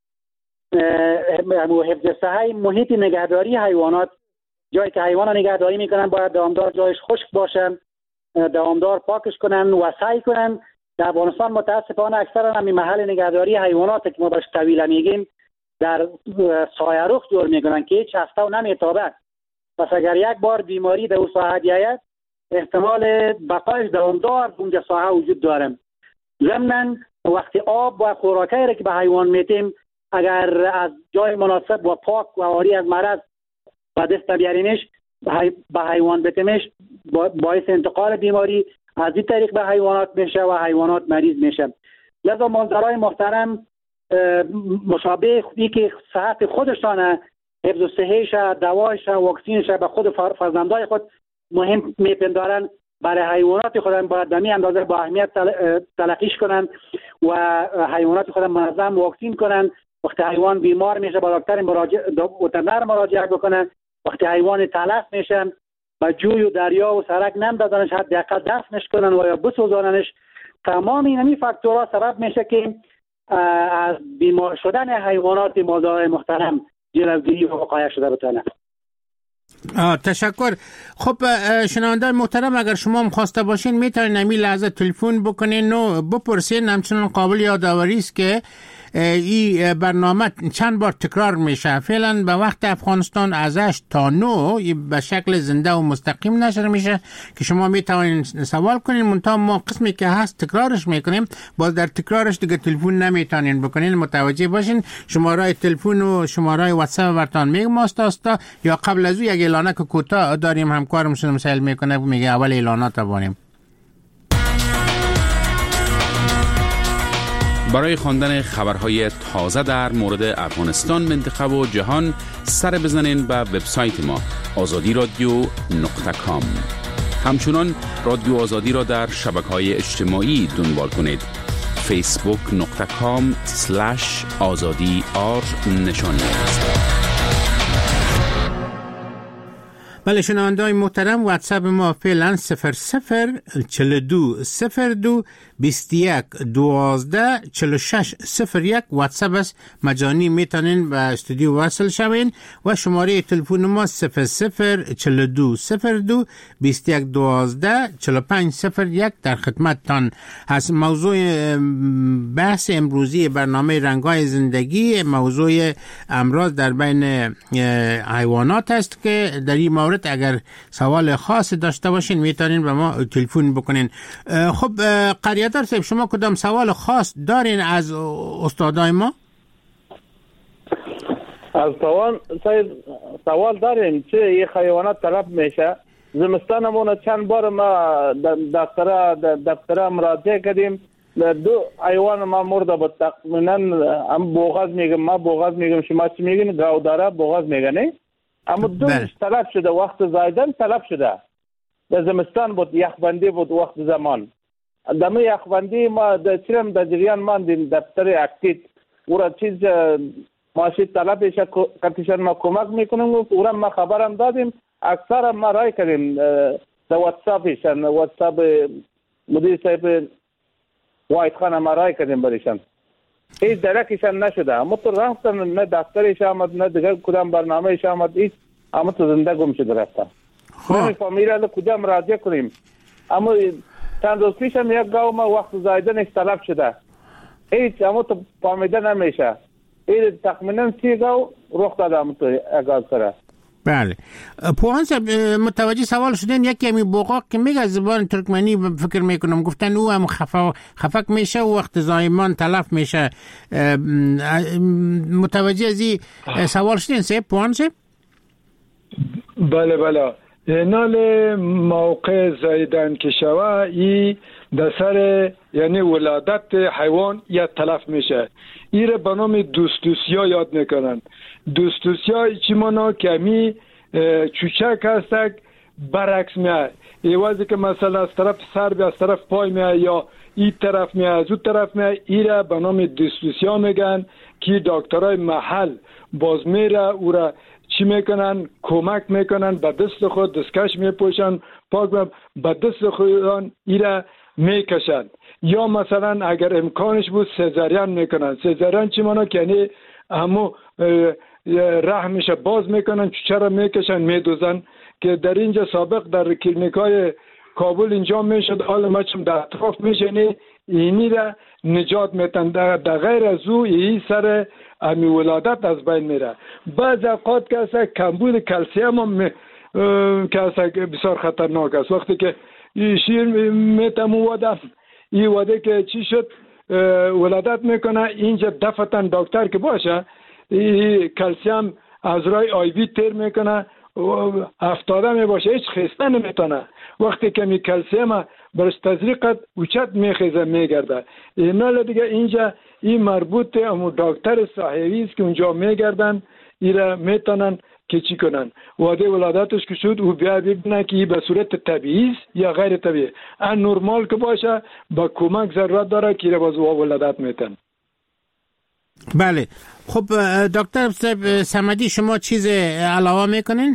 حفظ صحه محیط نگهداری حیوانات. جایی که حیوان نگهداری میکنن باید دوامدار جایش خشک باشن، دوامدار پاکش کنن و سعی کنن. در افغانستان متاسفانه اکثرا همین محل نگهداری حیوانات که ما بهش طویله میگیم در سایه رخ جور میکنن که هیچ هفته و نمیتابه. پس اگر یک بار بیماری در اون ساحه بیاید احتمال بقایش دوامدار اونجا ساحه وجود داره. ضمناً وقتی آب و خوراکی را که به حیوان میتیم اگر از جای مناسب و پاک و عاری از مرض به دست بیاریمش به حیوان بتیمش باعث انتقال بیماری از این طریق به حیوانات میشه و حیوانات مریض میشه. لذا مالدارای محترم مشابه خودی که صحت خودشانه حفظ صحیش، دوایش، واکسینش به خود فرزندای خود مهم میپندارن، برای حیوانات خودم باید به می اندازه با اهمیت تلقیش کنن و حیوانات خودم منظم واکسین کنن. وقتی حیوان بیمار میشه با دکتر مراجعه وترنر مراجعه بکنن. وقتی حیوان تلف میشه با جوی و دریا و سرک نندازنش، حداقل دفنش کنن و یا بسوزاننش. تمام این فاکتورها سبب میشه که از بیمار شدن حیوانات مالدارای محترم جلوگیری و وقایه شده بتونه. تشکر. خب شنوندگان محترم، اگر شما هم خواسته باشین میتونین نمی لحظه تلفن بکنین و بپرسین. همچنان قابل یادآوری است که این برنامه چند بار تکرار میشه. فعلا به وقت افغانستان از هشت تا نه به شکل زنده و مستقیم نشر میشه که شما میتونین سوال کنین، منتها ما قسمی که هست تکرارش میکنیم، باز در تکرارش دیگه تلفن نمیتونین بکنین. متوجه باشین. شماره تلفن و شماره واتساپ ورتان میگم ماستاستا یا قبل از او یک اعلانه که کوتاه داریم، همکارم شما مسائل میکنه میگه اول اعلانات باریم. برای خواندن خبرهای تازه در مورد افغانستان، منطقه و جهان سر بزنین به وبسایت ما آزادی رادیو نقطه کام. همچنان رادیو آزادی را در شبکه‌های اجتماعی دنبال کنید. فیسبوک نقطه کام سلش آزادی آر نشانی است. بله شنونده‌های محترم، واتساپ ما فعلا صفر صفر چهل و دو صفر دو بیست و یک دوازده چهل و شش صفر یک واتساپ است، مجانی میتونین به استودیو وصل شوین و شماره تلفن ما صفر صفر چهل و دو صفر دو بیست و یک دوازده چهل و پنج صفر یک در خدمتتان هست. موضوع بحث امروزی برنامه رنگ‌های زندگی موضوع امراض در بین حیوانات است که در این مورد اگر سوال خاص داشته باشین میتونین به ما تلفن بکنین. خب قریادر صاحب، شما کدام سوال خاص دارین از استادای ما؟ از سوال سوال داریم چه این حیوانات طلب میشه. زمستانمون چند بار ما دکتر دکتر مراجعه کردیم، دو حیوان ما مرده بود. تقریبا هم بوغاز میگم، ما بوغاز میگم، شما چی میگین؟ گاوداره بوغاز میگن. اما دوش طلب شده، وقت زایدن طلب شده. در زمستان بود، یخبندی بود وقت زمان. دم یخبندی ما در چرم در جریان ماندیم دفتر اکتیت اورا چیز ماشی طلبش کتیشن ما کمک میکنیم، اورا ما خبرم دادیم، اکثر ما رای کردیم در واتساپشن، واتساپ مدیر صاحب واید خان ما رای کردیم بریشن. هیچ درکشن نشده. اما تو رفتن نه دفترش آمد نه دیگر کدام برنامهش آمد، هیچ اما تو زنده گم شده رفتن. نمی فامیل را کجا مراجعه کنیم. اما چند روز پیش هم یک گاو ما وقت زایدنش طلب شده، هیچ اما تو فامیده نمیشه. این تقریبا سی گاو رخ داده اما تو اگاز سره. بله پوهان صاحب متوجه سوال شدن. یکی همی بوقاق که میگه زبان ترکمنی فکر میکنم گفتن او هم خفا خفک میشه و وقت زایمان تلف میشه. متوجه از این سوال شدن صاحب پوهان صاحب؟ بله بله نال موقع زایدن که شوه ای در سر یعنی ولادت حیوان یا تلف میشه. ایره به نام دوستوسیا یاد میکنن. دوستوسیا چی مانا که امی چوچک هستک برعکس میه، ایوازی که مثلا از طرف سر بی از طرف پای میه یا این طرف میه از اون طرف میه، ایره به نام دوستوسیا میگن که دکترای محل باز میره او را چی میکنن؟ کمک میکنن، به دست خود دستکش میپوشن، پاک به دست خودان ایره میکشن. یا مثلا اگر امکانش بود سزارین میکنن. سزارین چی مانا که یعنی همو رحمش باز میکنن، چرا میکشن میدوزن، که در اینجا سابق در کلینیکای کابل اینجا میشد. حال ما چم در اطراف میشنی اینی را نجات میتن. در غیر از او این سر امی ولادت از بین میره. بعض اوقات که اصلا کمبود کلسیم هم که اصلا بسیار خطرناک است. وقتی که شیر میتم وادم این واده که چی شد ولادت میکنه، اینجا دفتن دکتر که باشه این کلسیم از رای آیوی تیر میکنه افتاده میباشه، هیچ خسته نمیتونه. وقتی که می کلسیم برش تزریقت اوچت میخیزه میگرده. اینا دیگه اینجا این مربوط امو دکتر صاحبی است که اونجا میگردن، ایره میتونن که چی کنن. واده ولادتش که شد او بیا ببینن که این به صورت طبیعی است یا غیر طبیعی. ان نرمال که باشه با کمک ضرورت داره که ایره باز ولادت میتن. بله خب دکتر صمدی شما چیز علاوه میکنین؟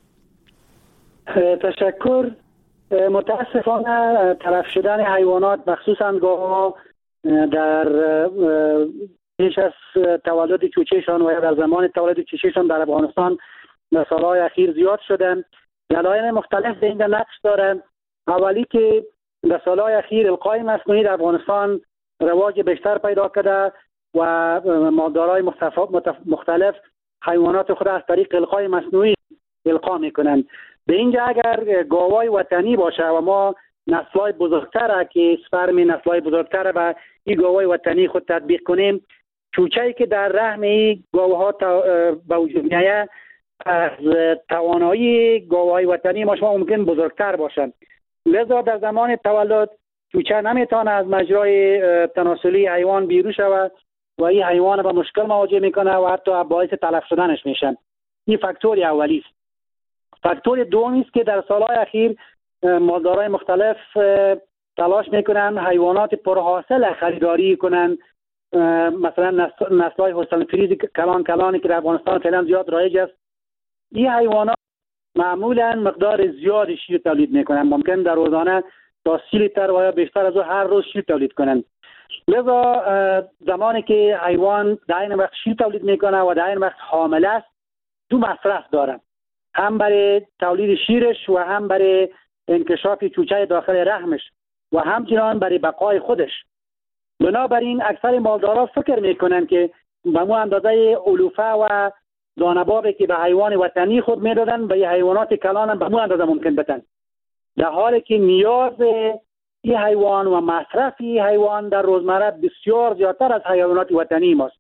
تشکر. متاسفانه تلف شدن حیوانات مخصوصا گاوها در پیش از تولد چوچهشان و یا در زمان تولد چوچهشان در افغانستان در سالهای اخیر زیاد شدن. دلایل مختلف به این نقش دارند. اولی که در سالهای اخیر القای مصنوعی در افغانستان رواج بیشتر پیدا کرده و مالدارای مختلف حیوانات خود از طریق القای مصنوعی القا میکنند. به اینجا اگر گاوای وطنی باشه و ما نسل‌های بزرگتر که سپرم نسل‌های بزرگتر و این گاوای وطنی خود تطبیق کنیم، چوچه‌ای که در رحم این گاوها به وجود میاد از توانایی گاوهای وطنی ما شما ممکن بزرگتر باشند. لذا در زمان تولد چوچه نمیتونه از مجرای تناسلی حیوان بیرون شود و این حیوان با مشکل مواجه میکنه و حتی باعث تلف شدنش میشن. این فاکتور اولی است. فاکتور دومی است که در سالهای اخیر مالدارای مختلف تلاش میکنن حیوانات پرحاصل خریداری کنن، مثلا نسل‌های حسن فریز کلان کلانی که در افغانستان فعلا زیاد رایج است. این حیوانات معمولا مقدار زیاد شیر تولید میکنن، ممکن در روزانه تا سی لیتر و یا بیشتر از او هر روز شیر تولید کنن. لذا زمانی که حیوان در این وقت شیر تولید میکنه و در این وقت حامل است، دو مصرف داره، هم برای تولید شیرش و هم برای انکشاف چوچه داخل رحمش و همچنان برای بقای خودش. بنابراین اکثر مالدارا فکر میکنن که به مو اندازه علوفه و دانبابی که به حیوان وطنی خود میدادن به حیوانات کلان هم به مو اندازه ممکن بتن، در حالی که نیاز این حیوان و مصرف این حیوان در روزمره بسیار زیادتر از حیوانات وطنی ماست.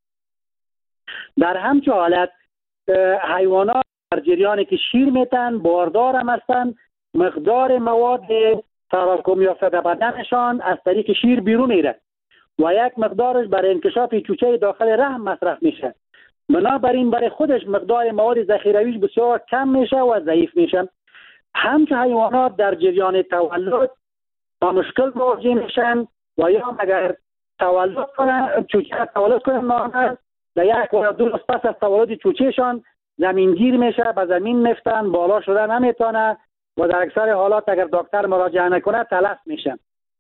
در همچه حالت حیوانات در جریانی که شیر میتن باردار هم هستن، مقدار مواد تراکم یافته در بدنشان از طریق شیر بیرون میره و یک مقدارش برای انکشاف چوچه داخل رحم مصرف میشه. بنابراین برای خودش مقدار مواد ذخیرویش بسیار کم میشه و ضعیف میشه. همچه حیوانات در جریان تولد با مشکل مواجه میشن و یا اگر تولد کنن چوچه تولد کنن نامرد در یک و دو روز پس از تولد چوچهشان زمین گیر میشه، به زمین میفتن، بالا شده نمیتونه و در اکثر حالات اگر دکتر مراجعه نکنه تلف میشه.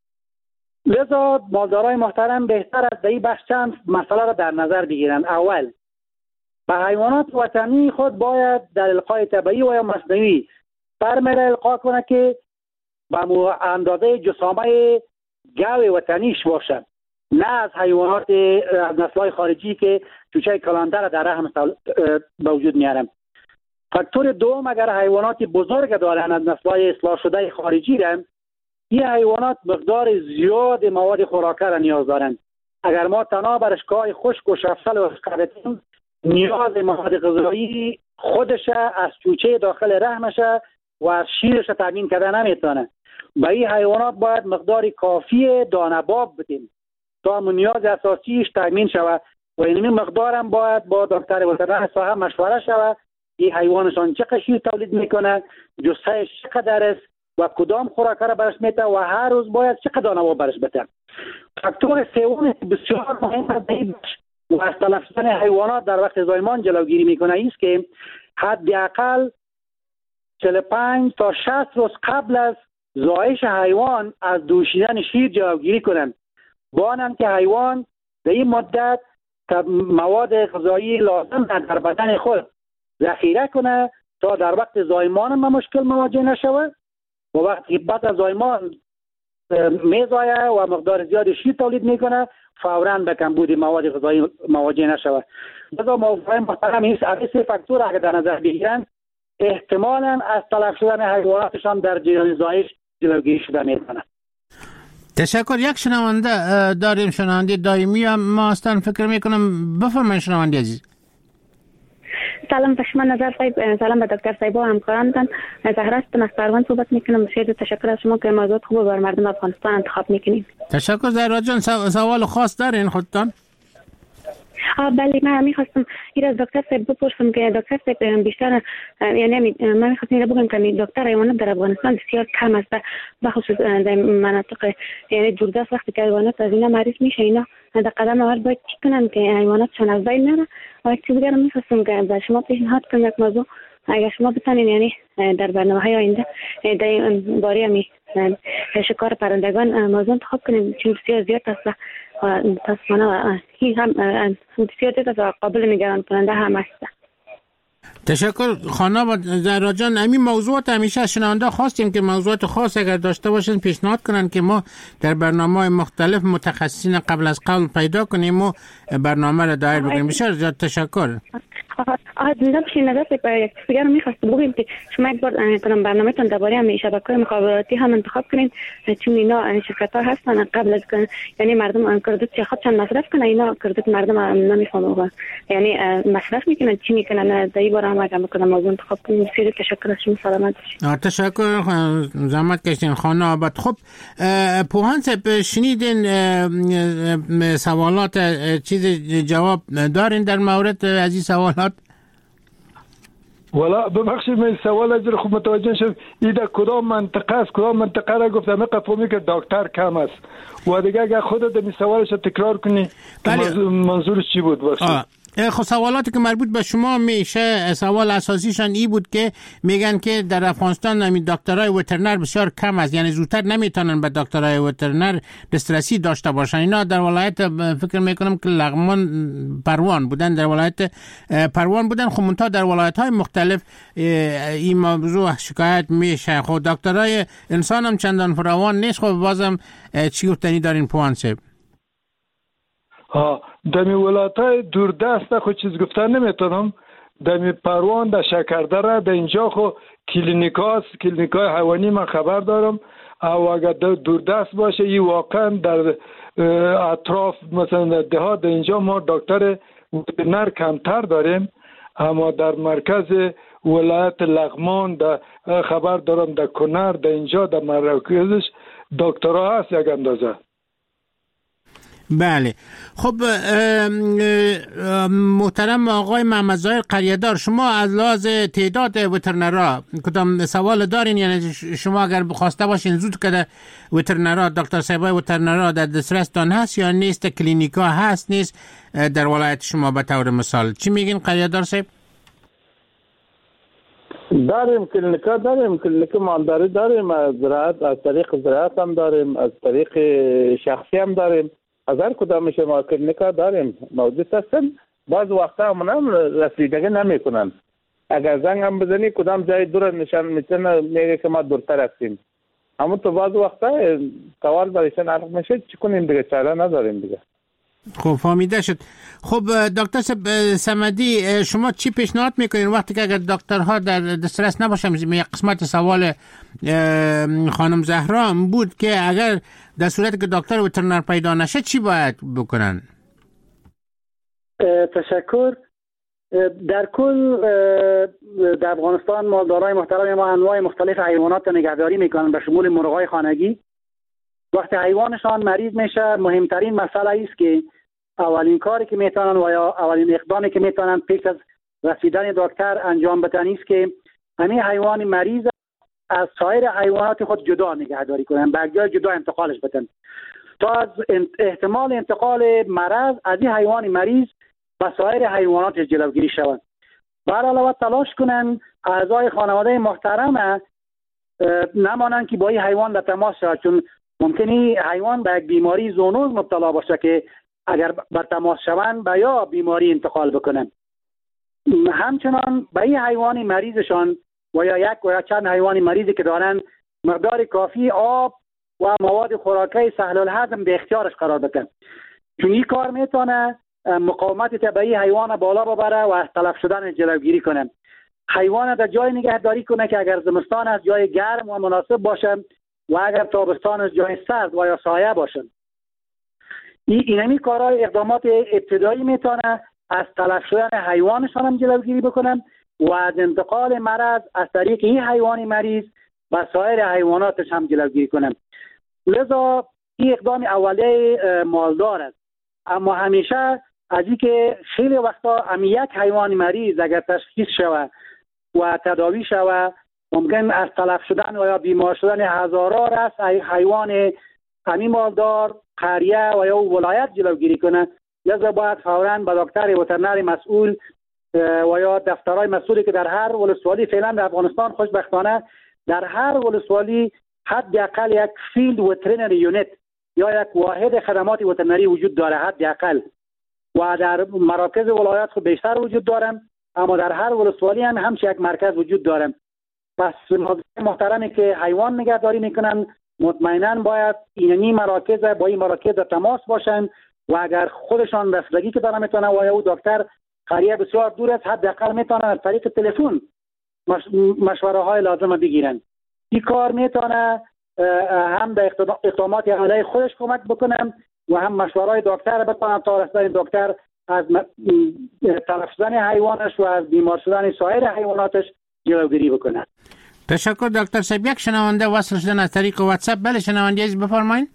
لذا مالدارای محترم بهتر است در این بخش چند مسئله را در نظر بگیرن. اول، به حیوانات وطنی خود باید در القای طبیعی و یا مصنوعی فرمی را القا کنه که به اندازه جسامه گاو وطنیش باشه، نه از حیوانات از نسل‌های خارجی که چوچه کلانده را در رحم به وجود میارن. فاکتور دوم، اگر حیوانات بزرگ دارن از نسل‌های اصلاح شده خارجی را، این حیوانات مقدار زیاد مواد خوراکه را نیاز دارند. اگر ما تنها بر اشکای خشک و شفصل و خردیم، نیاز مواد غذایی خودش از چوچه داخل رحمش و از شیرش تامین کرده نمیتونه. به این حیوانات باید مقدار کافی دانه‌باب بدیم تا نیاز اساسیش تامین شود و این مقدار هم باید با دکتر وترنر ساحه مشوره شود این حیوانشان چقدر شیر تولید میکنه، جثهش چقدر است و کدام خوراک را برش میده و هر روز باید چقدر دانه‌باب برش بده. فاکتور سوم بسیار مهم است و از تلف شدن حیوانات در وقت زایمان جلوگیری میکنه است که حداقل چهل و پنج تا شصت روز قبل از زایش حیوان از دوشیدن شیر جلوگیری کنند، بانند که حیوان در این مدت مواد غذایی لازم در بدن خود ذخیره کنه تا در وقت زایمان ما مشکل مواجه نشود و وقتی بعد از زایمان میزایه و مقدار زیاد شیر تولید میکنه فوراً به کمبود مواد غذایی مواجه نشود. لذا موضوع محترم است از سه فاکتور اگر در نظر بگیرن احتمالاً از تلف شدن حیواناتشان در جریان زایش جلوگیری شده میتونه. تشکر. یک شنونده داریم، شنونده دائمی هم ما هستن فکر میکنم. بفرمایید شنونده عزیز. سلام به شما نظر صاحب، سلام به دکتر صاحب و همکارانتان. زهرا هستم از پروان صحبت میکنم. بسیار تشکر از شما که موضوعات خوب بر مردم افغانستان انتخاب میکنید. تشکر. زهرا جان سوال خاص دارین خودتان؟ آه بله، من میخواستم این از دکتر صاحب بپرسم که دکتر صاحب بیشتر یعنی من میخواستم این بگم که دکتر حیوانات در افغانستان بسیار کم است، بخصوص در مناطق یعنی دوردست وقتی که حیوانات از اینا معرض میشه اینا در قدم اول باید چی کنن که حیواناتشان از بین نره. و یک چیز دیگر میخواستم که به شما پیشنهاد کنم یک موضوع اگر شما بتونین یعنی در برنامه‌های آینده در این باره می شکار پرندگان موضوع انتخاب کنیم چون بسیار زیاد است و متاسفانه این هم بسیار زیاد است و قابل نگران کننده هم است. تشکر خانم زهرا جان. همین موضوعات همیشه از شنونده خواستیم که موضوعات خاص اگر داشته باشن پیشنهاد کنن که ما در برنامه‌های مختلف متخصصین قبل از قول پیدا کنیم و برنامه را دایر بکنیم. بسیار زیاد تشکر. آها زنده باشین. نظر یک دیگر رو می‌خواستم بگم که شما یک بار کنم برنامه‌تون درباره همین شبکه‌های مخابراتی هم انتخاب کنین چون اینا شرکت‌ها هستن قبل از که یعنی مردم کردت خودشان مصرف کنن اینا کردت مردم نمی‌فهمن یعنی مصرف میکنن چی میکنن در این باره هم اگه میکنم موضوع انتخاب کنین. بسیار تشکر از شما. سلامت باشین. تشکر زحمت کشیدین خانم آباد. خب پوهان صاحب شنیدین سوالات چیز جواب دارین در مورد از این سوالات؟ والا ببخشید من سوال اجر خوب متوجه شد ایده کدام منطقه است کدام منطقه را گفتم من فهمیدم که دکتر کم است و دیگه اگه خودت این سوالش تکرار کنی منظورش چی بود؟ خب سوالاتی که مربوط به شما میشه، سوال اساسیشان ای بود که میگن که در افغانستان همین دکترای وترنر بسیار کم است، یعنی زودتر نمیتونن به دکترای وترنر دسترسی داشته باشن. اینا در ولایت فکر میکنم که لغمان پروان بودن، در ولایت پروان بودن. خب منتها در ولایت های مختلف این موضوع شکایت میشه. خب دکترای انسان هم چندان فراوان نیست. خب بازم چی گفتنی دارین پوان صاحب؟ ها دمی ولایت‌های دوردست خود چیز گفتن نمیتونم. دمی پروان در شکردره در اینجا خو کلینیکاست، کلینیکای حیوانی من خبر دارم. او اگر دوردست باشه این واقعا در اطراف مثلا دهات در اینجا ما دکتر وترنر کمتر داریم، اما در مرکز ولایت لغمان در خبر دارم، در کنر در اینجا در مراکزش دکترها هست یک اندازه. بله. خب محترم آقای محمد ظاهر قریه‌دار، شما از لحاظ تعداد وترنرها کدام سوال دارین؟ یعنی شما اگر بخواسته باشین زود که وترنرها دکتر صاحبای وترنرها در دسترستان هست یا نیست؟ کلینیکا هست نیست در ولایت شما به طور مثال؟ چی میگین قریه‌دار صاحب؟ داریم کلینیکا، داریم کلینیک مالداری داریم، از زراعت، از طریق زراعت هم داریم، از طریق شخصی هم داریم، از هر کدام شما کلینیکا داریم موجود هستن. بعض وقتا هم رسیدگی نمی کنن. اگر زنگ هم بزنی کدام جای دور نشان میتونه میگه که ما دورتر هستیم، اما تو بعض وقتا سوال برایشان عرض میشه چی کنیم دیگه، چاره نداریم دیگه. خب فهمیده شد. خب دکتر صمدی، شما چی پیشنهاد میکنین وقتی که اگر دکترها در دسترس نباشن؟ یک قسمت سوال خانم زهرا بود که اگر در صورتی که دکتر وترنر پیدا نشه چی باید بکنن؟ تشکر. در کل در افغانستان مالدارای محترم ما انواع مختلف حیوانات نگهداری میکنن به شمول مرغای خانگی. وقتی حیوانشان مریض میشه مهمترین مسئله است که اولین کاری که میتونن و یا اولین اقدامی که میتونن پیش از رسیدن دکتر انجام بدن است که همین حیوان مریض از سایر حیوانات خود جدا نگهداری کنن، به جای جدا انتقالش بدن تا از احتمال انتقال مرض از این حیوان مریض به سایر حیوانات جلوگیری شود. بر علاوه تلاش کنن اعضای خانواده محترم نمانند که با این حیوان در تماس شود، چون ممکنی حیوان به یک بیماری زونوز مبتلا باشه که اگر بر تماس شوند به یا بیماری انتقال بکنن. همچنان به این حیوان مریضشان و یا یک و یا چند حیوان مریضی که دارن مقدار کافی آب و مواد خوراکی سهل الهضم به اختیارش قرار بدن، چون این کار میتونه مقاومت طبیعی حیوان بالا ببره و از تلف شدن جلوگیری کنه. حیوان در جای نگهداری کنه که اگر زمستان از جای گرم و مناسب باشه و اگر تابستان از جای سرد و یا سایه باشه. این اینمی کارهای اقدامات ابتدایی میتونه از تلف شدن حیوانشان هم جلوگیری بکنن و از انتقال مرض از طریق این حیوان مریض و سایر حیواناتش هم جلوگیری کنن. لذا این اقدام اولیه مالدار است، اما همیشه از این که خیلی وقتا هم یک حیوان مریض اگر تشخیص شود و تداوی شود ممکن از تلف شدن و یا بیمار شدن هزاران است حیوان همین مالدار قریه و یا ولایت جلوگیری کنه. لذا باید فوراً به دکتر وترنر مسئول و یا دفترهای مسئولی که در هر ولسوالی فعلا در افغانستان خوشبختانه در هر ولسوالی حداقل یک فیلد وترنری یونیت یا یک واحد خدمات وترنری وجود داره حداقل، و در مراکز ولایت خود بیشتر وجود دارن، اما در هر ولسوالی هم همچه یک مرکز وجود داره. پس محترمی که حیوان نگهداری میکنن مطمئنا باید اینمی مراکز با این مراکز در تماس باشن و اگر خودشان رسیدگی که دارن میتونن و یا دکتر قریه بسیار دور است حداقل میتونن از طریق تلفن مشوره های لازم بگیرن. این کار میتونه هم به اقدامات عملی خودش کمک بکنن و هم مشورهای دکتر بتونن تا رسیدن دکتر از تلف شدن حیوانش و از بیمار شدن سایر حیواناتش جلوگیری بکنن. تشکر دکتر صاحب. یک شنونده وصل شدن از طریق واتساپ. بله شنونده عزیز بفرمایید.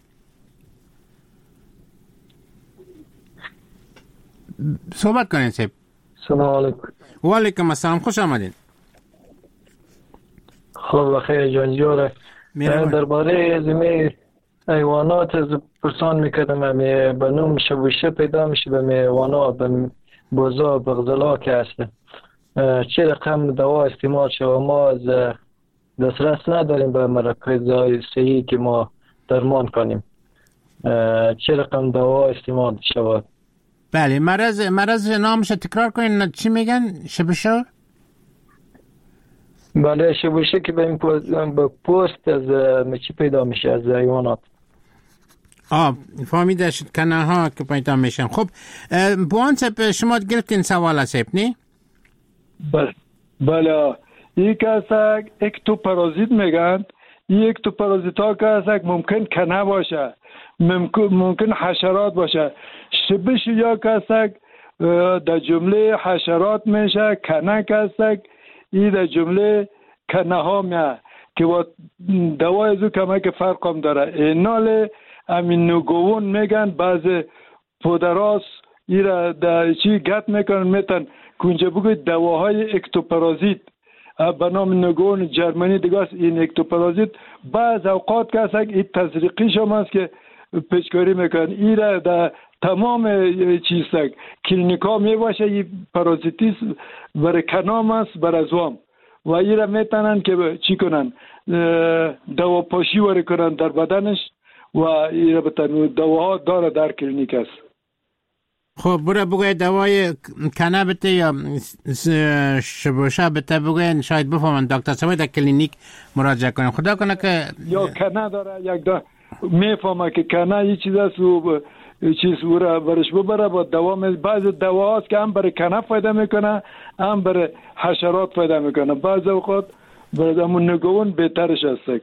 صحبت کنین صاحب. سلام علیکم. و علیکم السلام، خوش آمدین. خب بخیر جان جوره. درباره زمین حیوانات از پرسان میکردم، به نوم شبوشه پیدا میشه به حیوانات، به بوزا بغزلاک است. چه رقم دوا استعمال شود؟ ما از دسترس نداریم به مراکز صحی که ما درمان کنیم. چه رقم دوا استعمال شود؟ بله، مرض مرض نامش تکرار کنین. چی میگن؟ شبشو؟ بله، شبشه که به این پوست از چی پیدا میشه؟ از حیوانات. آه فهمیده شد، کنه ها که پیدا میشن. خب بوان سب شما گرفتین سوال سب نی؟ بله بله یک هست اکتوپارازیت میگن. این اکتوپارازیت ها که هست ممکن کنه باشه، ممکن ممکن حشرات باشه. شبش یا که هست در جمله حشرات میشه، کنه که هست این در جمله کنه ها میه که با دوای ازو کمک فرق هم داره. اینال امین نگوون میگن، بعض پودراس ای را در چی گت میکنن میتن کنجا بگوید دواهای اکتوپارازیت به نام نگوون جرمنی دیگه است. این اکتوپارازیت بعض اوقات که هست این تزریقی شما است که پیشکاری میکنن. ای را در تمام چیز تک کلینیکا میباشه. این پارازیتیسم برای کنام است، برای ازوام، و ای را میتنن که چی کنن، دوا پاشی وری کنن در بدنش و ای را بتن دواها داره در کلینیک است. خب برای بگوی دوای کنه بته یا شبوشه بته بگوی شاید بفهمن دکتر سوی در کلینیک مراجعه کنیم. خدا کنه که یا کنه داره یک دا میفهمه که کنه یه چیز است و چیز او را برش ببره با دوا. بعض دوا هست که هم برای کنه فایده میکنه هم برای حشرات فایده میکنه. بعض اوقات برای همون نگوون بهترش هست.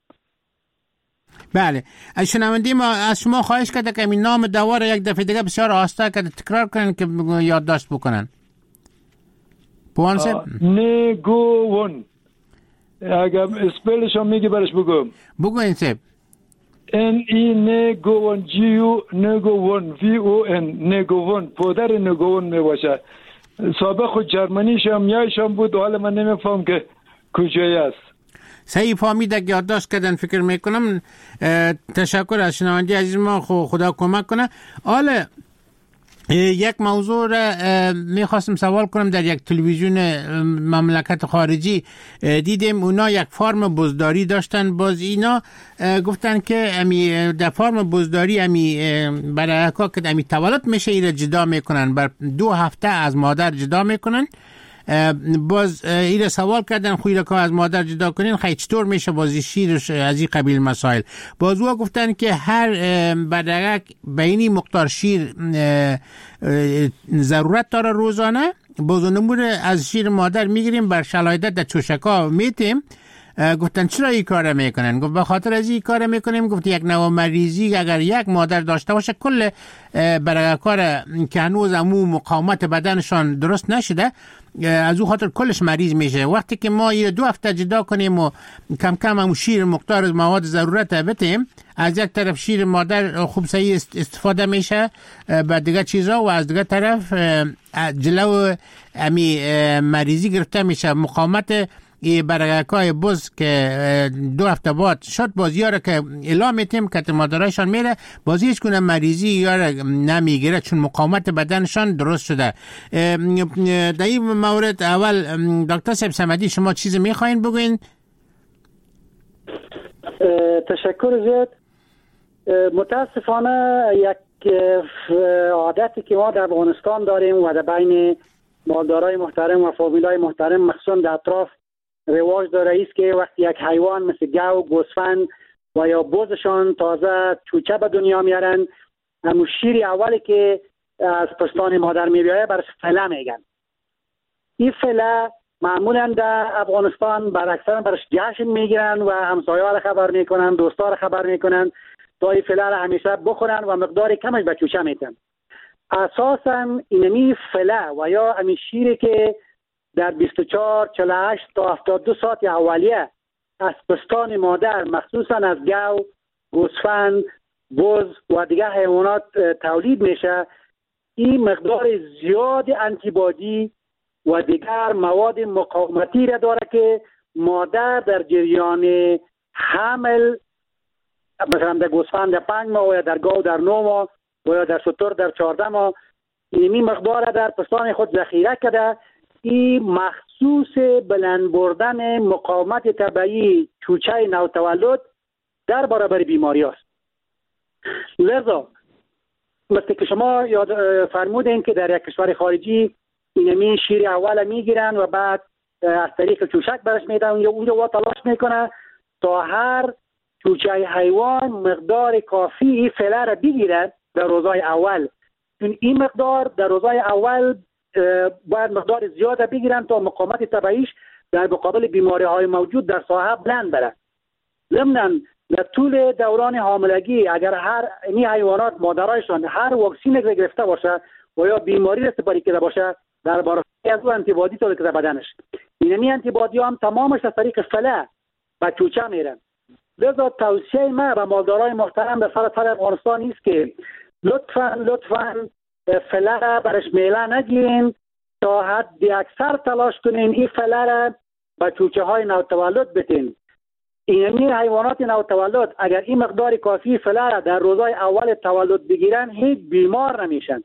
بله، از شنوندی ما از شما خواهش کرده که این نام دوا را یک دفعه دیگه بسیار آسته که تکرار کنن که یادداشت بکنن. پوان سب نگوون. اگر اسپلش هم میگی برش بگم. بگو این سب. ان ای نگوون جیو نگوون وی او ان نگوون. پودر نگوون میباشه. سابق خود جرمنیش هم یایش هم بود، حالا من نمیفهم که کجایی است. صحیح فهمیده که یادداشت کردن. فکر میکنم تشکر از شنوندی عزیز ما. خدا کمک کنه. حالا یک موضوع را میخواستم سوال کنم. در یک تلویزیون مملکت خارجی دیدیم اونا یک فارم بزداری داشتن. باز اینا گفتن که امی در فارم بزداری امی برای اکا که امی تولد میشه ایره جدا میکنن، بر دو هفته از مادر جدا میکنن. باز ایره سوال کردن خوی را که از مادر جدا کنین خیلی چطور میشه بازی شیرش از این قبیل مسائل. باز او گفتن که هر بدرک بینی مقدار شیر ضرورت داره روزانه. باز نمور از شیر مادر میگیریم بر شلایدت در چوشکا میتیم. گفتن چرا این کار میکنن؟ گفت به خاطر از این کار میکنیم. گفت یک نوع مریضی اگر یک مادر داشته باشه کل برای کار که هنوز امو مقاومت بدنشان درست نشده از او خاطر کلش مریض میشه. وقتی که ما یه دو هفته جدا کنیم و کم کم همون شیر مقدار مواد ضرورت بتیم، از یک طرف شیر مادر خوب صحیح استفاده میشه به دیگه چیزا و از دیگه طرف جلو امی مریضی گرفته میشه. مقاومت برگرکای بز که دو هفته بعد شد بازی ها را که اعلام میتیم که مادرایشان میره بازی هیچ گونه مریضی یا را نمیگیره چون مقاومت بدنشان درست شده. در این مورد اول دکتر صاحب صمدی شما چیزی میخواین بگوین؟ تشکر زیاد. متاسفانه یک عادتی که ما در افغانستان داریم و در بین مالدارای محترم و فامیلای محترم مخصوصا در اطراف رواج داره است که وقتی یک حیوان مثل گاو، گوسفند و یا بزشان تازه چوچه به دنیا میارن، همون شیر اولی که از پستان مادر میبیایه برش فله میگن. این فله معمولا در افغانستان بر اکثر برش جشن میگیرن و همسایه را خبر میکنن، دوستا را خبر میکنن تا این فله را همیشه بخورن و مقدار کمش به چوچه میتن. اساسا اینمی فله و یا امی شیری که در بیست و چهار چهل و هشت تا هفتاد و دو ساعت اولیه از پستان مادر مخصوصا از گاو، گوسفند، بز و دیگر حیوانات تولید میشه. این مقدار زیاد آنتیبادی و دیگر مواد مقاومتی را داره که مادر در جریان حمل مثلا در گوسفند در پنج ماه و یا در گاو در نه ماه و یا در شتر در چهارده ماه این مقدار در پستان خود ذخیره کرده. این مخصوص بلند بردن مقاومت طبیعی چوچه نوتولد در برابر بیماری است. لذا مثل که شما یاد فرمودین که در یک کشور خارجی اینمی شیر اول میگیرن و بعد از طریق چوشک برش میدن یا اونجا و تلاش میکنه تا هر چوچه حیوان مقدار کافی این فله را بگیره در روزهای اول. چون این مقدار در روزهای اول باید مقدار زیاده بگیرن تا مقاومت طبیعیش در مقابل بیماری های موجود در ساحه بلند بره. ضمناً در طول دوران حاملگی اگر هر این حیوانات مادرایشان هر واکسین را گرفته باشه و یا بیماری را سپری کرده باشه در برابر از او آنتیبادی تولید کرده بدنش، این آنتیبادی هم تمامش از طریق فله و چوچه میرن. لذا توصیه ما به مالدارای محترم در سراسر افغانستان است که لطفاً لطفاً فله را برش میله نگیرین تا حد اکثر تلاش کنین این فله را به چوچه های نوتولد بتین. این حیوانات نوتولد اگر این مقدار کافی فله را در روزهای اول تولد بگیرن هیچ بیمار نمیشن.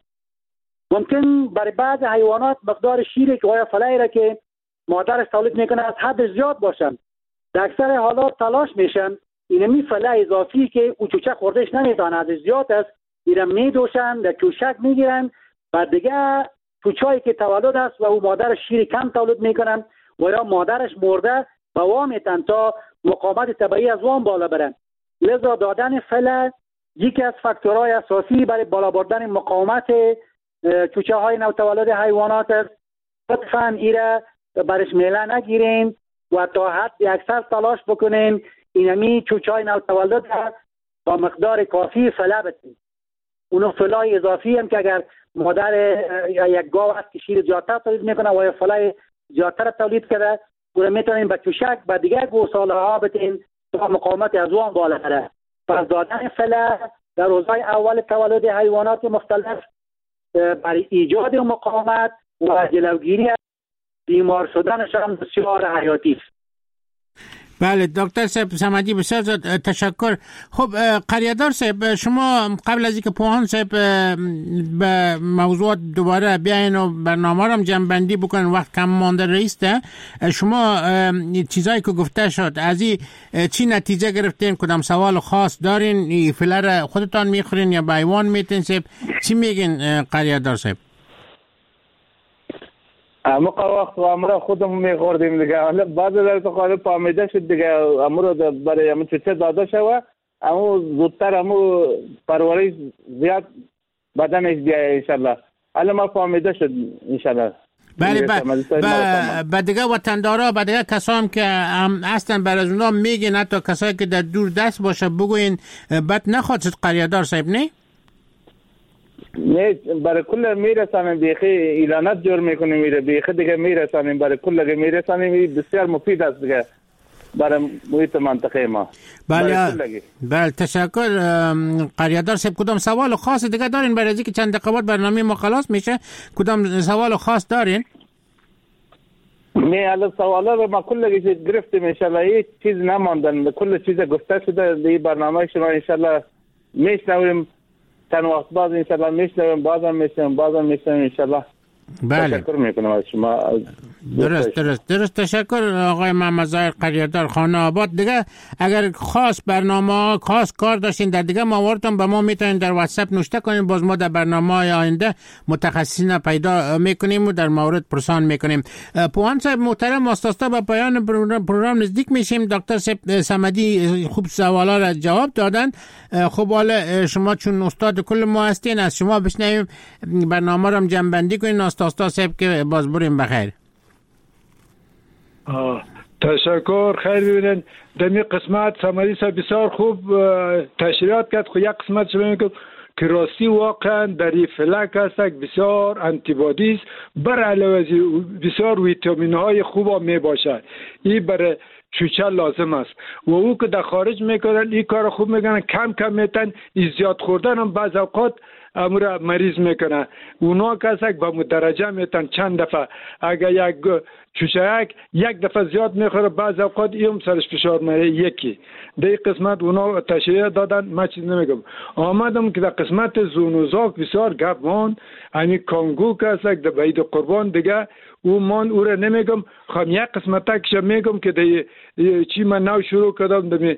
ممکن برای بعض حیوانات مقدار شیری که یا فله را که مادرش تولید میکنه از حد زیاد باشن، در اکثر حالات تلاش میشن اینمی فله اضافی که او چوچه خوردش نمیتونه از زیاد است اینا میدوشن در چوشک میگیرن و دیگه چوچه‌ای که تولد است و او مادر شیر کم تولید میکنن و یا مادرش مرده و وامیتن تا مقاومت طبیعی از وام بالا برن. لذا دادن فله یکی از فاکتورهای اساسی برای بالا بردن مقاومت چوچه های نوتولد حیوانات است. لطفاً ایره برش میله نگیرین و تا حد اکثر تلاش بکنین اینمی چوچه های نوتولد با مقدار کافی فله بتین. اونو فله اضافی هم که اگر مادر یک گاو است که شیر زیادتر تولید میکنه و یا فله زیادتر تولید کرده اونو میتونین به چوشک به دیگه گوساله ها بتین تا مقاومت از وام بالا بره. پس دادن فله در روزهای اول تولد حیوانات مختلف برای ایجاد مقاومت و جلوگیری از بیمار شدنش هم بسیار حیاتی است. بله دکتر صاحب صمدی بسیار تشکر. خب قریادار صاحب شما قبل از اینکه پوهان صاحب به موضوعات دوباره بیاین و برنامه را جمع‌بندی بکنن وقت کم مانده رئیس ده، شما چیزایی که گفته شد از این چی نتیجه گرفتین؟ کدام سوال خاص دارین؟ فیلر خودتان میخورین یا بایوان میتین صاحب؟ چی میگین قریادار صاحب؟ اما وقت امر خودمون میخوردیم دیگه، حالا بعضی در تو خاله فهمیده شد دیگه امر برای همون چه داده شوه اما زودتر همون پرورش زیاد بدنش بیایه انشالله. حالا ما فهمیده شد انشالله. بله با دیگه وطندارا با دیگه کسا هم که اصلا بر از اونا میگین حتی کسایی که در دور دست باشه بگوین بد نخواد شد قریادار صاحب نه؟ نه برای کل میرسانیم بیخی اعلانات جور میکنیم میره بیخی دیگه میرسانیم برای کل میرسانیم بسیار مفید است دیگه برای محیط منطقه ما. بله بله تشکر قریادار صاحب. کدام سوال خاص دیگه دارین برای اینکه چند دقیقه بعد برنامه ما خلاص میشه؟ کدام سوال خاص دارین؟ نه الان سوالا رو ما کلش گرفتیم انشالله هیچ چیز نماندن کل چیز گفته شده در برنامه شما انشالله میشنویم چند وقت بعد انشالله میشنویم بازم میشنویم بازم میشنویم انشالله. بله تشکر میکنم از شما. درست درست درست تشکر آقای محمد ظاهر قریادار خانه آباد. دیگه اگر خاص برنامه خاص کار داشتین در دیگه مواردتون به ما میتونین در واتساپ نوشته کنین، باز ما در برنامه آینده متخصصین پیدا میکنیم و در مورد پرسان میکنیم. پوهان صاحب محترم استاد به پایان پروگرام نزدیک میشیم. دکتر صاحب صمدی خوب سوالا را جواب دادن. خب حالا شما چون استاد کل ما هستین از شما بشنویم برنامه را جمع بندی کنین استاد صاحب که باز بریم بخیر. تشکر. خیر ببینید در این قسمت صمدی صاحب بسیار خوب تشریحات کرد. خب یک قسمت شما میگم که راستی واقعا در این فلک هست بسیار انتیبادی است، بر علاوه بسیار ویتامین های خوب می باشد. این برای چوچه لازم است و او که در خارج میکنن این کار خوب میکنن کم کم میتن. این زیاد خوردن هم بعض اوقات امور مریض میکنه. اونا کسک به مدرجه میتن چند دفعه، اگر یک چوچک یک دفعه زیاد میخوره بعض اوقات ایم سرش فشار میره یکی. در قسمت اونا تشریح دادن، من چیز نمیگم. آمدم که در قسمت زونوزاک بسیار گپ مان، یعنی کانگو کسک در بعید قربان دیگه او من او را نمیگم، خواهم یک قسمت تکش میگم که دی چی من نو شروع کردم در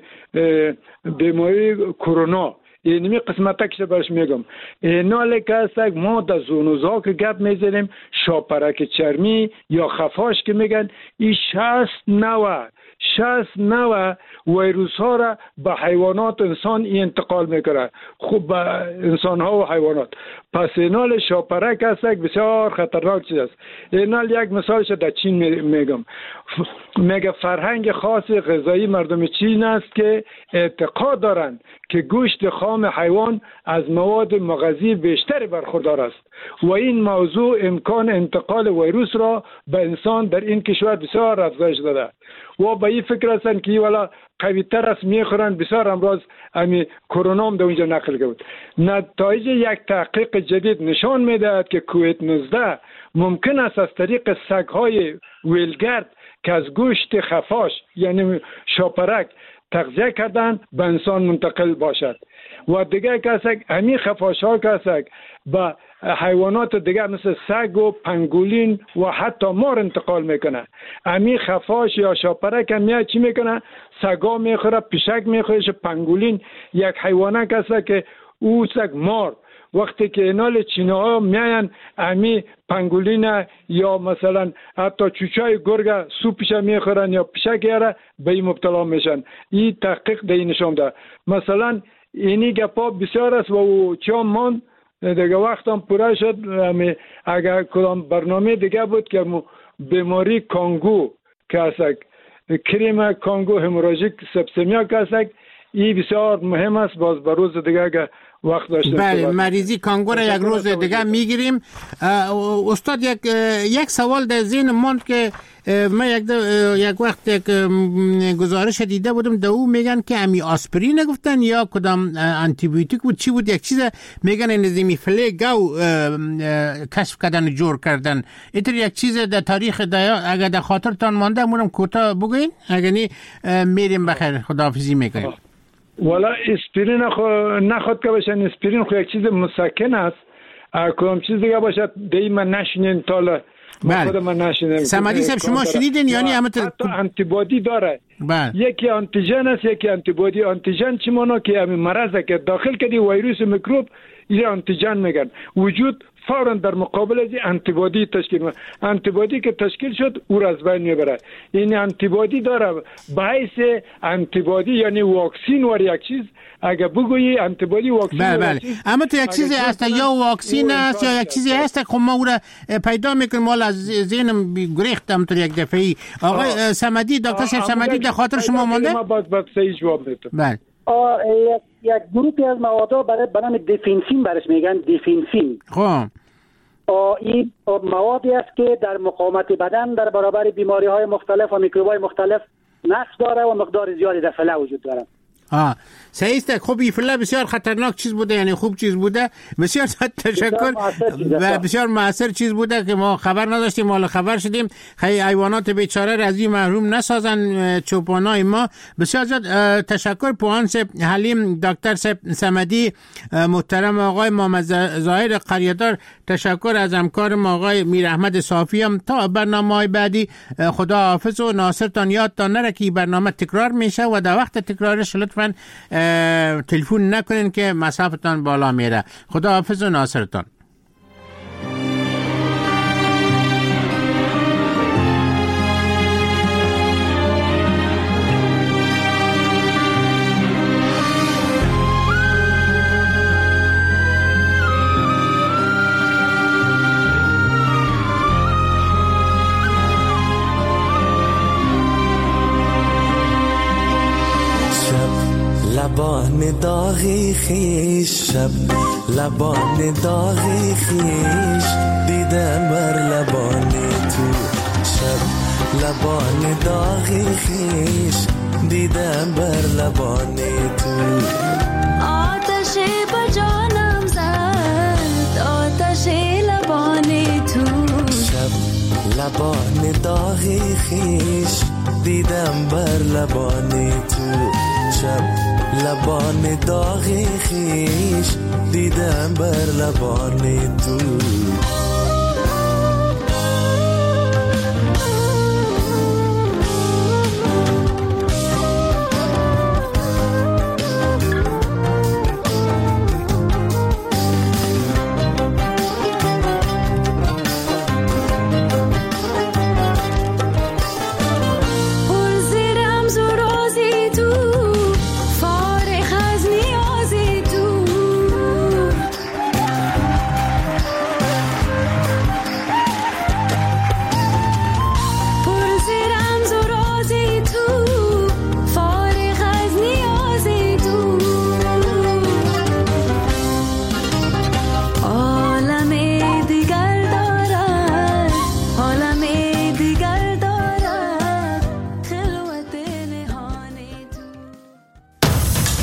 بیماری کرونا، اینمی قسمت تکش برش میگم. ایناله که هستک ما در زونوزا که گپ میزنیم، شاپرک چرمی یا خفاش که میگن، این شصت نوع شصت نوع ویروس ها را به حیوانات انسان این انتقال میکنه، خوب به انسان ها و حیوانات. پس اینال شاپرک هست بسیار خطرناک چیز است. اینال یک مثالش در چین میگم، میگه فرهنگ خاص غذایی مردم چین است که اعتقاد دارند که گوشت خام حیوان از مواد مغذی بیشتری برخوردار است و این موضوع امکان انتقال ویروس را به انسان در این کشور بسیار افزایش داده و به این فکر هستند که والا قوی تر است میخورند. بسیار امراض امی کرونا هم در اونجا نقل کرد. نتایج یک تحقیق جدید نشان میدهد که کووید نوزده ممکن است از طریق سگ‌های ویلگرد که از گوشت خفاش یعنی شاپرک تغذیه کردن به انسان منتقل باشد و دیگه کسک همین خفاش ها کسک به حیوانات دیگه مثل سگ و پنگولین و حتی مار انتقال میکنه. همین خفاش یا شاپرک هم چی میکنه؟ سگا میخوره، پیشک میخوره، پنگولین یک حیوانه کسک که او سگ مار. وقتی که اینال چینه ها میاین امی پنگولین یا مثلا حتی چوچای گرگ سوپش میخورن یا پیشک یاره به این مبتلا میشن. این تحقیق ده این نشان ده. مثلا اینی گپا بسیار است و چون من دیگه وقتم پوره شد. اگر کدام برنامه دیگه بود که بیماری کانگو که هستک کریم کانگو هموراژیک سپسیمیا که هستک، این بسیار مهم است. باز بر روز دیگه که وقت داشتیم بله مریضی کانگو را یک روز دیگه میگیریم. استاد یک یک سوال در ذهن ماند که من یک یک وقت یک گزارش دیده بودم در او میگن که امی آسپرین گفتن یا کدام آنتی بیوتیک بود چی بود، یک چیز میگن نظامی فلگو کشف کردن جور کردن. اینطور یک چیز در تاریخ دیا اگر در خاطرتان مانده مونم کوتاه بگوین، اگر نی میریم بخیر خداحافظی میکنیم. والا اسپرین خو نخواد که باشن، اسپرین خو یک چیز مسکن است. کدام چیز دیگه باشد دی من نشینین تالا خود من نشینم. سمدی صاحب شما شنیدین یعنی همت حتی آنتیبادی داره. بله. یکی آنتیژن است یکی آنتیبادی. آنتیژن چی مانا که همین مرض که داخل کردی ویروس میکروب این آنتیژن میگن. وجود فوراً در مقابل از آنتیبادی تشکیل میشه. آنتیبادی که تشکیل شد او را از بین میبره. این آنتیبادی داره بحث آنتیبادی یعنی واکسین و یک چیز اگه بگویی آنتیبادی واکسین. بله بله. اما تو یک چیزی هست یا واکسین است یا یک چیزی هست که ما او را پیدا میکنیم. مال از ذهنم گریختم تو یک دفعه. آقای صمدی، دکتر صاحب صمدی در خاطر شما مونده؟ ما باز باز صحیح جواب میدم. بله. یک یک گروهی از مواد برای به نام دیفینسین برش میگن دیفینسین. خب این موادی است که در مقاومت بدن در برابر بیماری های مختلف و میکروب های مختلف نقش داره و مقدار زیادی در فله وجود داره. آه صحیح است. خب این فله بسیار خطرناک چیز بوده، یعنی خوب چیز بوده. بسیار تشکر و بسیار موثر چیز بوده که ما خبر نداشتیم، حالا خبر شدیم. خیلی حیوانات بیچاره را از این محروم نسازن چوپانای ما. بسیار زیاد تشکر. پوان صاحب حلیم، دکتر صاحب صمدی، محترم آقای محمد ظاهر قریه‌دار، تشکر از همکارم آقای میر احمد صافی. هم تا برنامه‌های بعدی خدا حافظ و ناصرتان یادتان نره که برنامه تکرار میشه و در وقت تکرارش لطفاً تلفن نکنین که مسافتان بالا میره. خدا حافظ و ناصرتان. لبان داغی خیش، شب لبان داغی خیش، دیدم بر لبان تو. شب لبان داغی خیش، دیدم بر لبان تو. آتشی به جانم زد، لبان داغی خیش دیدم بر لبان تو شب لبان داغی خیش دیدم بر لبان تو